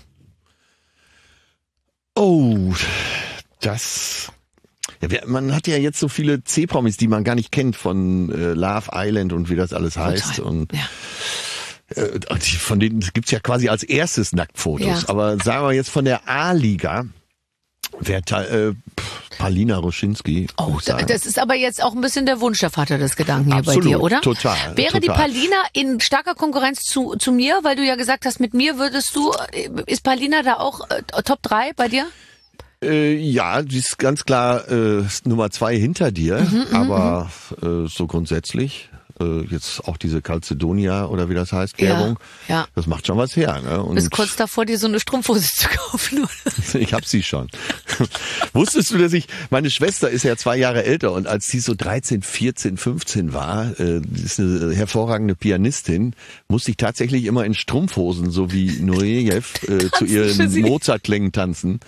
Oh, das... Ja, man hat ja jetzt so viele C-Promis, die man gar nicht kennt von Love Island und wie das alles heißt. Und von denen gibt's ja quasi als erstes Nacktfotos. Ja. Aber sagen wir jetzt von der A-Liga, Palina Roschinski. Oh, das ist aber jetzt auch ein bisschen der Wunsch der Vater des Gedanken hier bei dir, oder? Total. Wäre die Palina in starker Konkurrenz zu mir, weil du ja gesagt hast, mit mir ist Palina da auch Top 3 bei dir? Ja, die ist ganz klar Nummer 2 hinter dir, aber so grundsätzlich jetzt auch diese Calcedonia oder wie das heißt, Werbung, das macht schon was her. Ne? Und bist kurz davor, dir so eine Strumpfhose zu kaufen, oder? Ich hab sie schon. Wusstest du, dass meine Schwester ist ja 2 Jahre älter und als sie so 13, 14, 15 war, ist eine hervorragende Pianistin, musste ich tatsächlich immer in Strumpfhosen, so wie Nureyev, zu ihren Mozart-Klängen tanzen.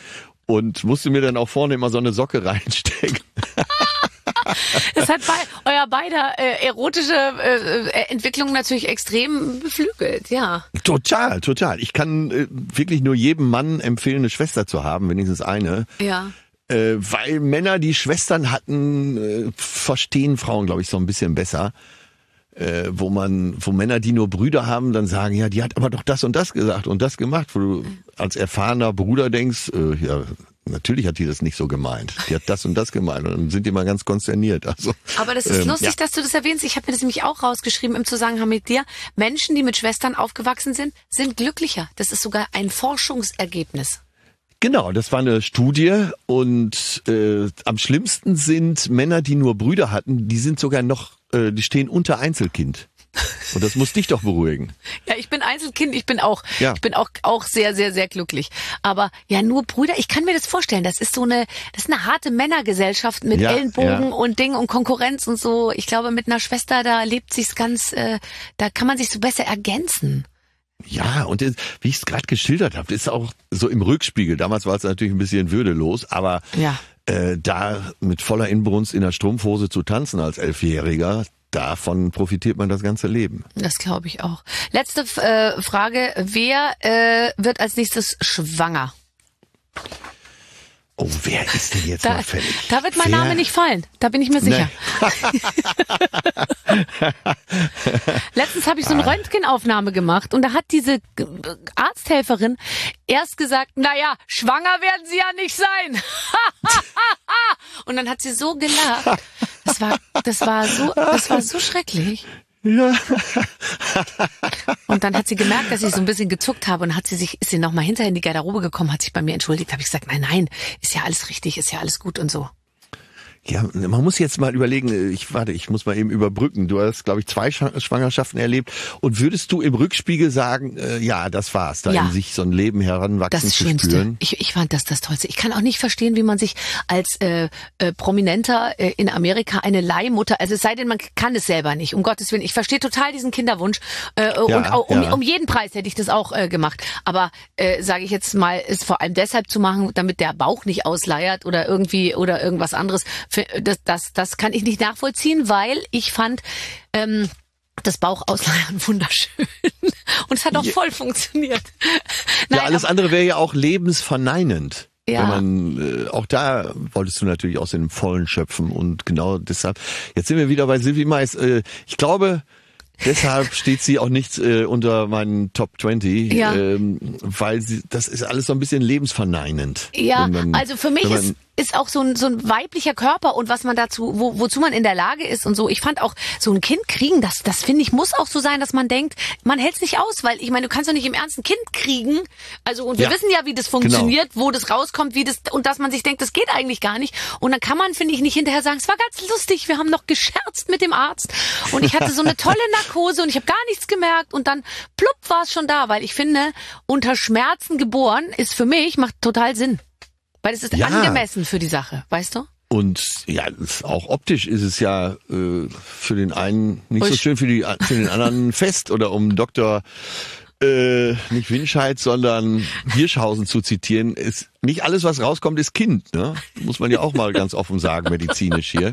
und musste mir dann auch vorne immer so eine Socke reinstecken. Das hat euer beider erotische Entwicklung natürlich extrem beflügelt, ja. Total, total. Ich kann wirklich nur jedem Mann empfehlen, eine Schwester zu haben, wenigstens eine. Ja. Weil Männer, die Schwestern hatten, verstehen Frauen, glaube ich, so ein bisschen besser. Wo Männer, die nur Brüder haben, dann sagen, ja, die hat aber doch das und das gesagt und das gemacht, wo du als erfahrener Bruder denkst, ja, natürlich hat die das nicht so gemeint. Die hat das und das gemeint und dann sind die mal ganz konsterniert. Also, aber das ist lustig, dass du das erwähnst. Ich habe mir das nämlich auch rausgeschrieben im Zusammenhang mit dir. Menschen, die mit Schwestern aufgewachsen sind, sind glücklicher. Das ist sogar ein Forschungsergebnis. Genau, das war eine Studie und am schlimmsten sind Männer, die nur Brüder hatten, die sind sogar noch, die stehen unter Einzelkind. Und das muss dich doch beruhigen. Ja, ich bin Einzelkind, ich bin auch sehr, sehr, sehr glücklich. Aber ja, nur Brüder, ich kann mir das vorstellen, das ist eine harte Männergesellschaft mit Ellenbogen und Ding und Konkurrenz und so. Ich glaube, mit einer Schwester, da lebt sich's ganz, da kann man sich so besser ergänzen. Ja, und wie ich es gerade geschildert habe, ist auch so im Rückspiegel. Damals war es natürlich ein bisschen würdelos, aber da mit voller Inbrunst in der Strumpfhose zu tanzen als 11-Jähriger, davon profitiert man das ganze Leben. Das glaube ich auch. Letzte Frage. Wer wird als nächstes schwanger? Oh, wer ist denn jetzt mal fällig? Da wird mein Name nicht fallen. Da bin ich mir sicher. Letztens habe ich so eine Röntgenaufnahme gemacht und da hat diese Arzthelferin erst gesagt, naja, schwanger werden Sie ja nicht sein. Und dann hat sie so gelacht. Das war so schrecklich. Ja. Und dann hat sie gemerkt, dass ich so ein bisschen gezuckt habe und ist sie noch mal hinterher in die Garderobe gekommen, hat sich bei mir entschuldigt, habe ich gesagt, nein, ist ja alles richtig, ist ja alles gut und so. Ja, man muss jetzt mal überlegen, ich muss mal eben überbrücken. Du hast, glaube ich, 2 Schwangerschaften erlebt. Und würdest du im Rückspiegel sagen, ja, das war's, da in sich so ein Leben heranwachsen zu spüren? Ich fand das Tollste. Ich kann auch nicht verstehen, wie man sich als Prominenter in Amerika eine Leihmutter, also es sei denn, man kann es selber nicht, um Gottes Willen. Ich verstehe total diesen Kinderwunsch und auch um jeden Preis hätte ich das auch gemacht. Aber sage ich jetzt mal, ist vor allem deshalb zu machen, damit der Bauch nicht ausleiert oder irgendwas anderes. Das kann ich nicht nachvollziehen, weil ich fand das Bauchausleiern wunderschön. Und es hat auch voll funktioniert. Nein, alles andere wäre ja auch lebensverneinend. Ja. Wenn man, auch da wolltest du natürlich aus dem Vollen schöpfen und genau deshalb. Jetzt sind wir wieder bei Sylvie Mais. Ich glaube, deshalb steht sie auch nicht unter meinen Top 20, weil das ist alles so ein bisschen lebensverneinend. Ja, also für mich ist auch so ein weiblicher Körper und was man dazu, wozu man in der Lage ist und so. Ich fand auch, so ein Kind kriegen, das finde ich, muss auch so sein, dass man denkt, man hält es nicht aus, weil ich meine, du kannst doch nicht im Ernst ein Kind kriegen. Also, und wir wissen ja, wie das funktioniert, wo das rauskommt, und dass man sich denkt, das geht eigentlich gar nicht. Und dann kann man, finde ich, nicht hinterher sagen, es war ganz lustig, wir haben noch gescherzt mit dem Arzt und ich hatte so eine tolle Narkose und ich habe gar nichts gemerkt und dann plupp war es schon da, weil ich finde, unter Schmerzen geboren ist für mich, macht total Sinn. Weil es ist angemessen für die Sache, weißt du? Und ja, auch optisch ist es ja für den einen nicht so schön, für den anderen fest. Oder um Dr. Nicht Winscheid, sondern Hirschhausen zu zitieren, ist nicht alles, was rauskommt, ist Kind. Ne? Muss man ja auch mal ganz offen sagen, medizinisch hier.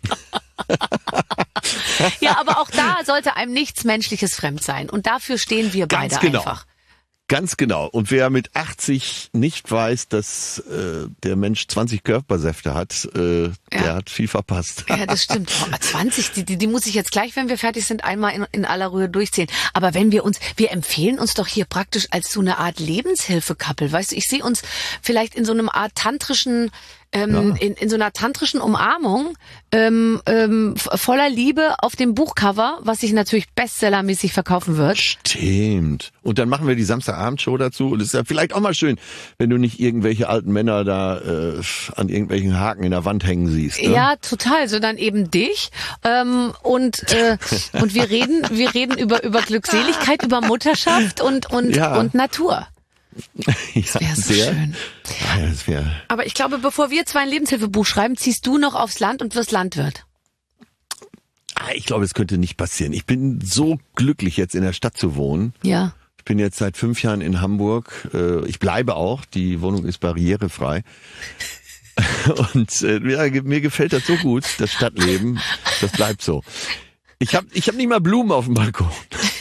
Ja, aber auch da sollte einem nichts Menschliches fremd sein. Und dafür stehen wir beide einfach. Ganz genau. Und wer mit 80 nicht weiß, dass der Mensch 20 Körpersäfte hat, der hat viel verpasst. Ja, das stimmt. 20, die muss ich jetzt gleich, wenn wir fertig sind, einmal in aller Ruhe durchzählen. Aber wenn wir empfehlen uns doch hier praktisch als so eine Art Lebenshilfe-Couple. Weißt du, ich sehe uns vielleicht in so einem Art tantrischen in so einer tantrischen Umarmung voller Liebe auf dem Buchcover, was sich natürlich bestsellermäßig verkaufen wird. Stimmt. Und dann machen wir die Samstagabendshow dazu. Und es ist ja vielleicht auch mal schön, wenn du nicht irgendwelche alten Männer da an irgendwelchen Haken in der Wand hängen siehst. Ne? Ja, total. Sondern eben dich. Und wir reden über Glückseligkeit, über Mutterschaft und Natur. Ja, das wäre so schön. Ja, aber ich glaube, bevor wir 2 ein Lebenshilfebuch schreiben, ziehst du noch aufs Land und wirst Landwirt. Ich glaube, es könnte nicht passieren. Ich bin so glücklich, jetzt in der Stadt zu wohnen. Ja. Ich bin jetzt seit 5 Jahren in Hamburg. Ich bleibe auch. Die Wohnung ist barrierefrei. Und mir gefällt das so gut, das Stadtleben. Das bleibt so. Ich hab nicht mal Blumen auf dem Balkon.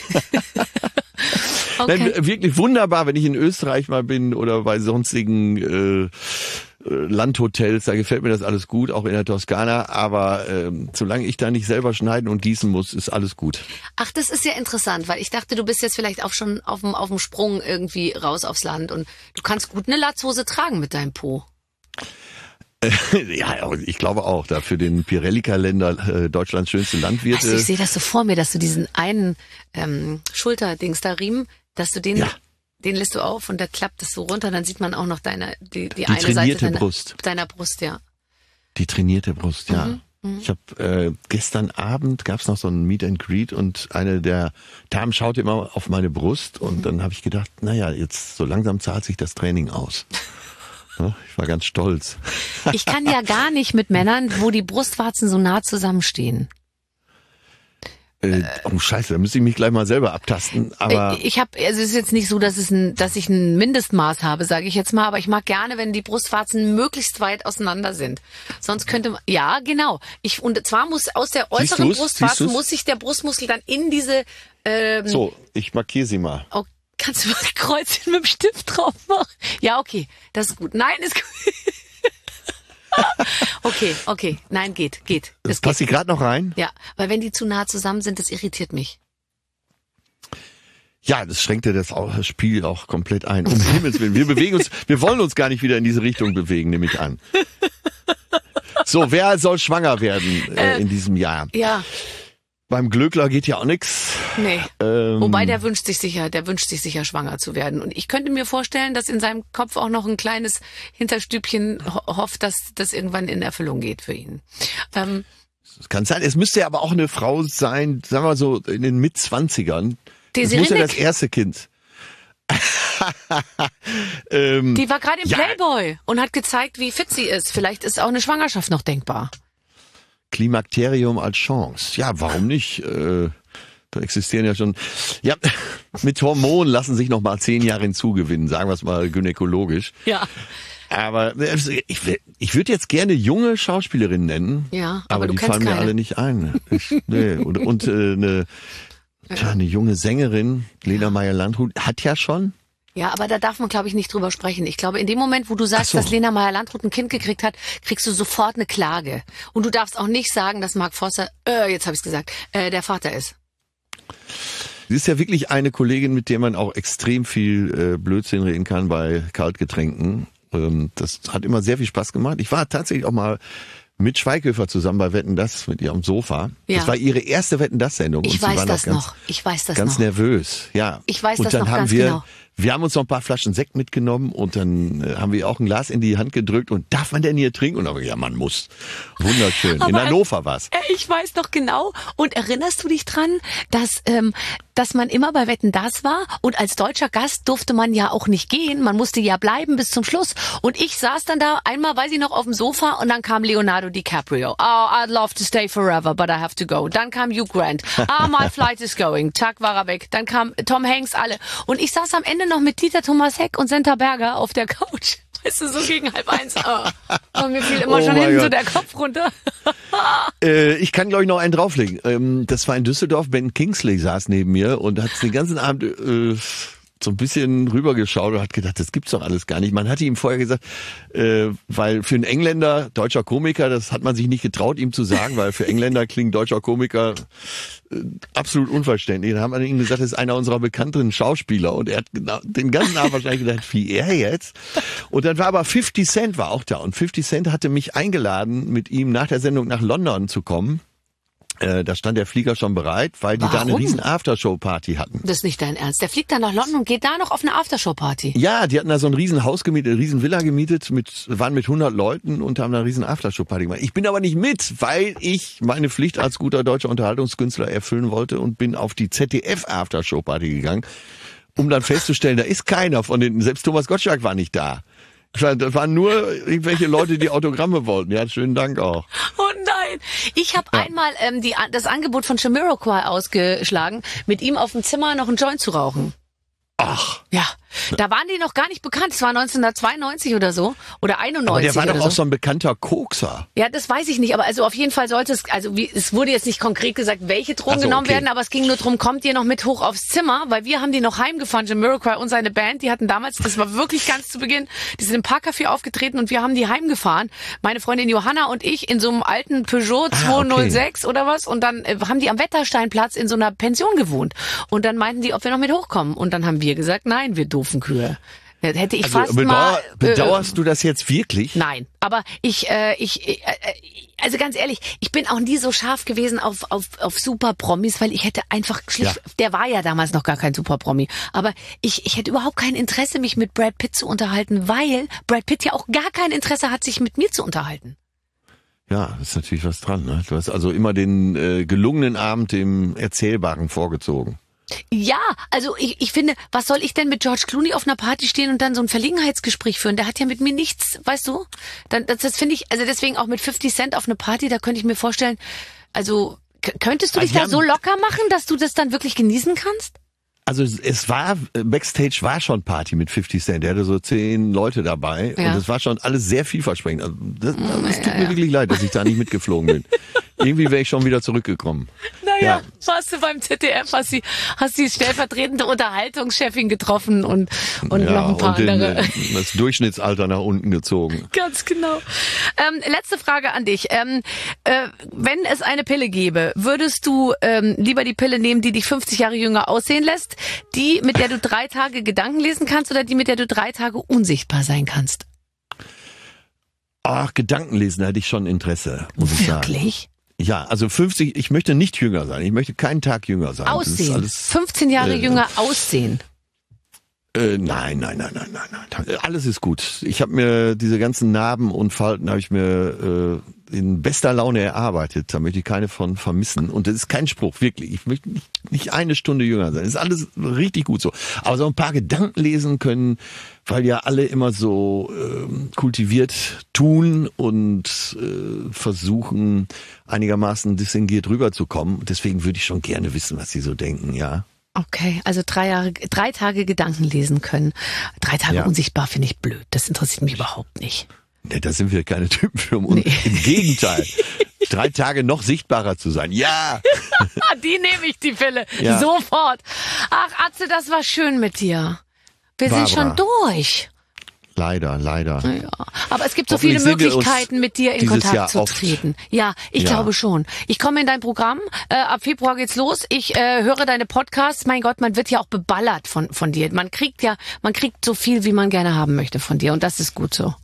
Okay. Nein, wirklich wunderbar, wenn ich in Österreich mal bin oder bei sonstigen Landhotels, da gefällt mir das alles gut, auch in der Toskana, aber solange ich da nicht selber schneiden und gießen muss, ist alles gut. Ach, das ist ja interessant, weil ich dachte, du bist jetzt vielleicht auch schon auf dem Sprung irgendwie raus aufs Land und du kannst gut eine Latzhose tragen mit deinem Po. Ja, ich glaube auch, da für den Pirelli-Kalender Deutschlands schönste Landwirte. Also ich sehe das so vor mir, dass du diesen einen Schulterdings da Riemen, dass du den lässt du auf und der klappt das so runter, dann sieht man auch noch die eine Seite deiner Brust, ja. Die trainierte Brust, ja. Ich habe gestern Abend gab's noch so ein Meet and Greet und eine der Damen schaute immer auf meine Brust und dann habe ich gedacht, naja, jetzt so langsam zahlt sich das Training aus. Ich war ganz stolz. Ich kann ja gar nicht mit Männern, wo die Brustwarzen so nah zusammenstehen. Oh Scheiße, da müsste ich mich gleich mal selber abtasten. Aber es ist jetzt nicht so, dass ich ein Mindestmaß habe, sage ich jetzt mal, aber ich mag gerne, wenn die Brustwarzen möglichst weit auseinander sind. Sonst könnte man, ja, genau. Und zwar muss aus der äußeren Brustwarze muss sich der Brustmuskel dann in diese. So, ich markiere sie mal. Oh, kannst du mal ein Kreuzchen mit dem Stift drauf machen? Ja, okay, das ist gut. Nein, ist gut. Okay, nein, geht. Das passt sie gerade noch rein? Ja, weil wenn die zu nah zusammen sind, das irritiert mich. Ja, das schränkte das Spiel auch komplett ein. Um Himmels Willen, wir wollen uns gar nicht wieder in diese Richtung bewegen, nehme ich an. So, wer soll schwanger werden in diesem Jahr? Ja. Beim Glöckler geht ja auch nix. Nee. Wobei der wünscht sich sicher schwanger zu werden. Und ich könnte mir vorstellen, dass in seinem Kopf auch noch ein kleines Hinterstübchen hofft, dass das irgendwann in Erfüllung geht für ihn. Das kann sein. Es müsste ja aber auch eine Frau sein, sagen wir mal so in den Mit-20ern. Das muss ja das erste Kind. Die war gerade im Playboy und hat gezeigt, wie fit sie ist. Vielleicht ist auch eine Schwangerschaft noch denkbar. Klimakterium als Chance. Ja, warum nicht? Da existieren ja schon. Ja, mit Hormonen lassen sich noch mal 10 Jahre hinzugewinnen, sagen wir es mal gynäkologisch. Ja. Aber ich würde jetzt gerne junge Schauspielerinnen nennen. Ja, aber die fallen mir alle nicht ein. Eine junge Sängerin, Lena Meyer-Landrut, hat ja schon. Ja, aber da darf man, glaube ich, nicht drüber sprechen. Ich glaube, in dem Moment, wo du sagst, dass Lena Meyer-Landrut ein Kind gekriegt hat, kriegst du sofort eine Klage. Und du darfst auch nicht sagen, dass Mark Forster, jetzt habe ich es gesagt, der Vater ist. Sie ist ja wirklich eine Kollegin, mit der man auch extrem viel Blödsinn reden kann bei Kaltgetränken. Das hat immer sehr viel Spaß gemacht. Ich war tatsächlich auch mal mit Schweighöfer zusammen bei Wetten, dass mit ihr am Sofa. Ja. Das war ihre erste Wetten, dass Sendung. Ich weiß das noch. Ich weiß das noch. Ganz nervös, ja. Ich weiß das noch ganz genau. Wir haben uns noch ein paar Flaschen Sekt mitgenommen und dann haben wir auch ein Glas in die Hand gedrückt und darf man denn hier trinken? Und dann haben wir, ja, man muss. Wunderschön. In Hannover war's. Ich weiß noch genau. Und erinnerst du dich dran, dass man immer bei Wetten, das war und als deutscher Gast durfte man ja auch nicht gehen. Man musste ja bleiben bis zum Schluss. Und ich saß dann da einmal, weiß ich noch, auf dem Sofa und dann kam Leonardo DiCaprio. Oh, I'd love to stay forever, but I have to go. Dann kam Hugh Grant. My flight is going. Zack, war er weg. Dann kam Tom Hanks, alle. Und ich saß am Ende noch mit Dieter Thomas Heck und Senta Berger auf der Couch. Weißt du, so gegen 12:30. Und mir fiel immer schon hinten so der Kopf runter. Ich kann, glaube ich, noch einen drauflegen. Das war in Düsseldorf. Ben Kingsley saß neben mir und hat den ganzen Abend so ein bisschen rübergeschaut und hat gedacht, das gibt's doch alles gar nicht. Man hatte ihm vorher gesagt, weil für einen Engländer, deutscher Komiker, das hat man sich nicht getraut, ihm zu sagen, weil für Engländer klingt deutscher Komiker absolut unverständlich. Dann haben wir ihm gesagt, das ist einer unserer bekannteren Schauspieler und er hat den ganzen Abend wahrscheinlich gedacht, wie er jetzt? Und dann war aber 50 Cent war auch da und 50 Cent hatte mich eingeladen, mit ihm nach der Sendung nach London zu kommen. Da stand der Flieger schon bereit, weil die da eine riesen Aftershow-Party hatten. Das ist nicht dein Ernst. Der fliegt dann nach London und geht da noch auf eine Aftershow-Party? Ja, die hatten da so ein riesen Haus gemietet, eine riesen Villa gemietet, waren mit 100 Leuten und haben da eine riesen Aftershow-Party gemacht. Ich bin aber nicht mit, weil ich meine Pflicht als guter deutscher Unterhaltungskünstler erfüllen wollte und bin auf die ZDF-Aftershow-Party gegangen, um dann festzustellen, da ist keiner von den, selbst Thomas Gottschalk war nicht da. Das waren nur irgendwelche Leute, die Autogramme wollten. Ja, schönen Dank auch. Oh nein. Ich habe einmal das Angebot von Jamiroquai ausgeschlagen, mit ihm auf dem Zimmer noch einen Joint zu rauchen. Ach. Ja, da waren die noch gar nicht bekannt. Es war 1992 oder so. Oder 91 Aber der war oder doch so. auch so ein bekannter Kokser. Ja, das weiß ich nicht, aber also auf jeden Fall sollte es, es wurde jetzt nicht konkret gesagt, welche Drogen Ach so, genommen okay. werden, aber es ging nur darum, kommt ihr noch mit hoch aufs Zimmer, weil wir haben die noch heimgefahren, Jamiroquai und seine Band, die hatten damals, das war wirklich ganz zu Beginn, die sind im Parkcafé aufgetreten und wir haben die heimgefahren, meine Freundin Johanna und ich in so einem alten Peugeot 206 oder was und dann haben die am Wettersteinplatz in so einer Pension gewohnt und dann meinten die, ob wir noch mit hochkommen und dann haben wir gesagt, nein, wir doofen Kühe. Hätte ich fast mal... Bedauerst du das jetzt wirklich? Nein, aber also ganz ehrlich, ich bin auch nie so scharf gewesen auf Super-Promis, weil ich hätte einfach der war ja damals noch gar kein Super-Promi, aber ich hätte überhaupt kein Interesse, mich mit Brad Pitt zu unterhalten, weil Brad Pitt ja auch gar kein Interesse hat, sich mit mir zu unterhalten. Ja, ist natürlich was dran. Ne? Du hast also immer den gelungenen Abend dem Erzählbaren vorgezogen. Ja, also ich finde, was soll ich denn mit George Clooney auf einer Party stehen und dann so ein Verlegenheitsgespräch führen? Der hat ja mit mir nichts, weißt du? Das finde ich, also deswegen auch mit 50 Cent auf eine Party, da könnte ich mir vorstellen, also könntest du dich da so locker machen, dass du das dann wirklich genießen kannst? Also Backstage war schon Party mit 50 Cent. Der hatte so 10 Leute dabei und das war schon alles sehr vielversprechend. Also das tut mir wirklich leid, dass ich da nicht mitgeflogen bin. Irgendwie wäre ich schon wieder zurückgekommen. Naja, warst du beim ZDF, hast die stellvertretende Unterhaltungschefin getroffen und noch ein paar andere. Das Durchschnittsalter nach unten gezogen. Ganz genau. Letzte Frage an dich. Wenn es eine Pille gäbe, würdest du lieber die Pille nehmen, die dich 50 Jahre jünger aussehen lässt, die, mit der du 3 Tage Gedanken lesen kannst oder die, mit der du 3 Tage unsichtbar sein kannst? Ach, Gedankenlesen hätte ich schon Interesse, muss ich sagen. Wirklich? Ja, also 50, ich möchte nicht jünger sein. Ich möchte keinen Tag jünger sein. Aussehen. Das ist alles, 15 Jahre jünger aussehen. Nein. Alles ist gut. Ich habe mir diese ganzen Narben und Falten habe ich mir in bester Laune erarbeitet. Da möchte ich keine von vermissen. Und das ist kein Spruch, wirklich. Ich möchte nicht eine Stunde jünger sein. Das ist alles richtig gut so. Aber so ein paar Gedanken lesen können, weil ja alle immer so kultiviert tun und versuchen, einigermaßen distinguiert rüberzukommen. Deswegen würde ich schon gerne wissen, was sie so denken, ja. Okay, also 3 Tage Gedanken lesen können. 3 Tage unsichtbar finde ich blöd. Das interessiert mich überhaupt nicht. Nee, da sind wir keine Typen für. Und im Gegenteil. 3 Tage noch sichtbarer zu sein. Ja! Die nehme ich, die Pille. Ja. Sofort. Ach, Atze, das war schön mit dir. Wir sind schon durch. Leider. Ja, aber es gibt so viele Möglichkeiten, mit dir in Kontakt zu treten. Ja, ich glaube schon. Ich komme in dein Programm. Ab Februar geht's los. Ich höre deine Podcasts. Mein Gott, man wird ja auch beballert von dir. Man kriegt so viel, wie man gerne haben möchte von dir. Und das ist gut so.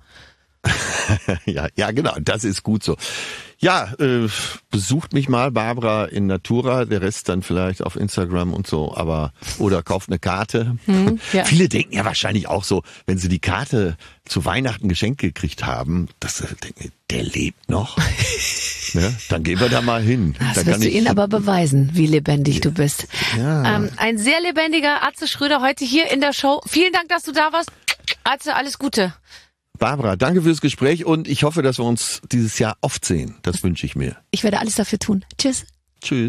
Ja, genau. Das ist gut so. Ja, besucht mich mal, Barbara, in Natura, der Rest dann vielleicht auf Instagram und so, oder kauft eine Karte. Ja. Viele denken ja wahrscheinlich auch so, wenn sie die Karte zu Weihnachten geschenkt gekriegt haben, dass sie denken, der lebt noch. Ja, dann gehen wir da mal hin. Das wirst du ihnen aber beweisen, wie lebendig du bist. Ja. Ein sehr lebendiger Atze Schröder heute hier in der Show. Vielen Dank, dass du da warst. Atze, alles Gute. Barbara, danke fürs Gespräch und ich hoffe, dass wir uns dieses Jahr oft sehen. Das wünsche ich mir. Ich werde alles dafür tun. Tschüss. Tschüss.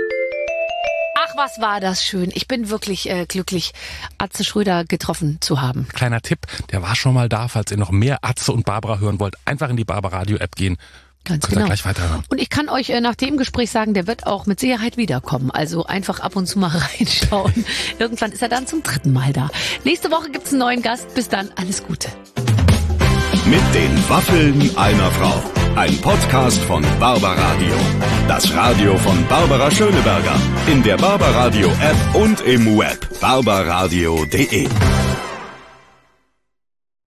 Ach, was war das schön. Ich bin wirklich glücklich, Atze Schröder getroffen zu haben. Kleiner Tipp, der war schon mal da. Falls ihr noch mehr Atze und Barbara hören wollt, einfach in die Barbara Radio App gehen. Ganz Könnt genau. ihr gleich weiterhören. Und ich kann euch nach dem Gespräch sagen, der wird auch mit Sicherheit wiederkommen. Also einfach ab und zu mal reinschauen. Irgendwann ist er dann zum 3. Mal da. Nächste Woche gibt's einen neuen Gast. Bis dann, alles Gute. Mit den Waffeln einer Frau. Ein Podcast von Barbaradio. Das Radio von Barbara Schöneberger. In der Barbaradio App und im Web. barbaradio.de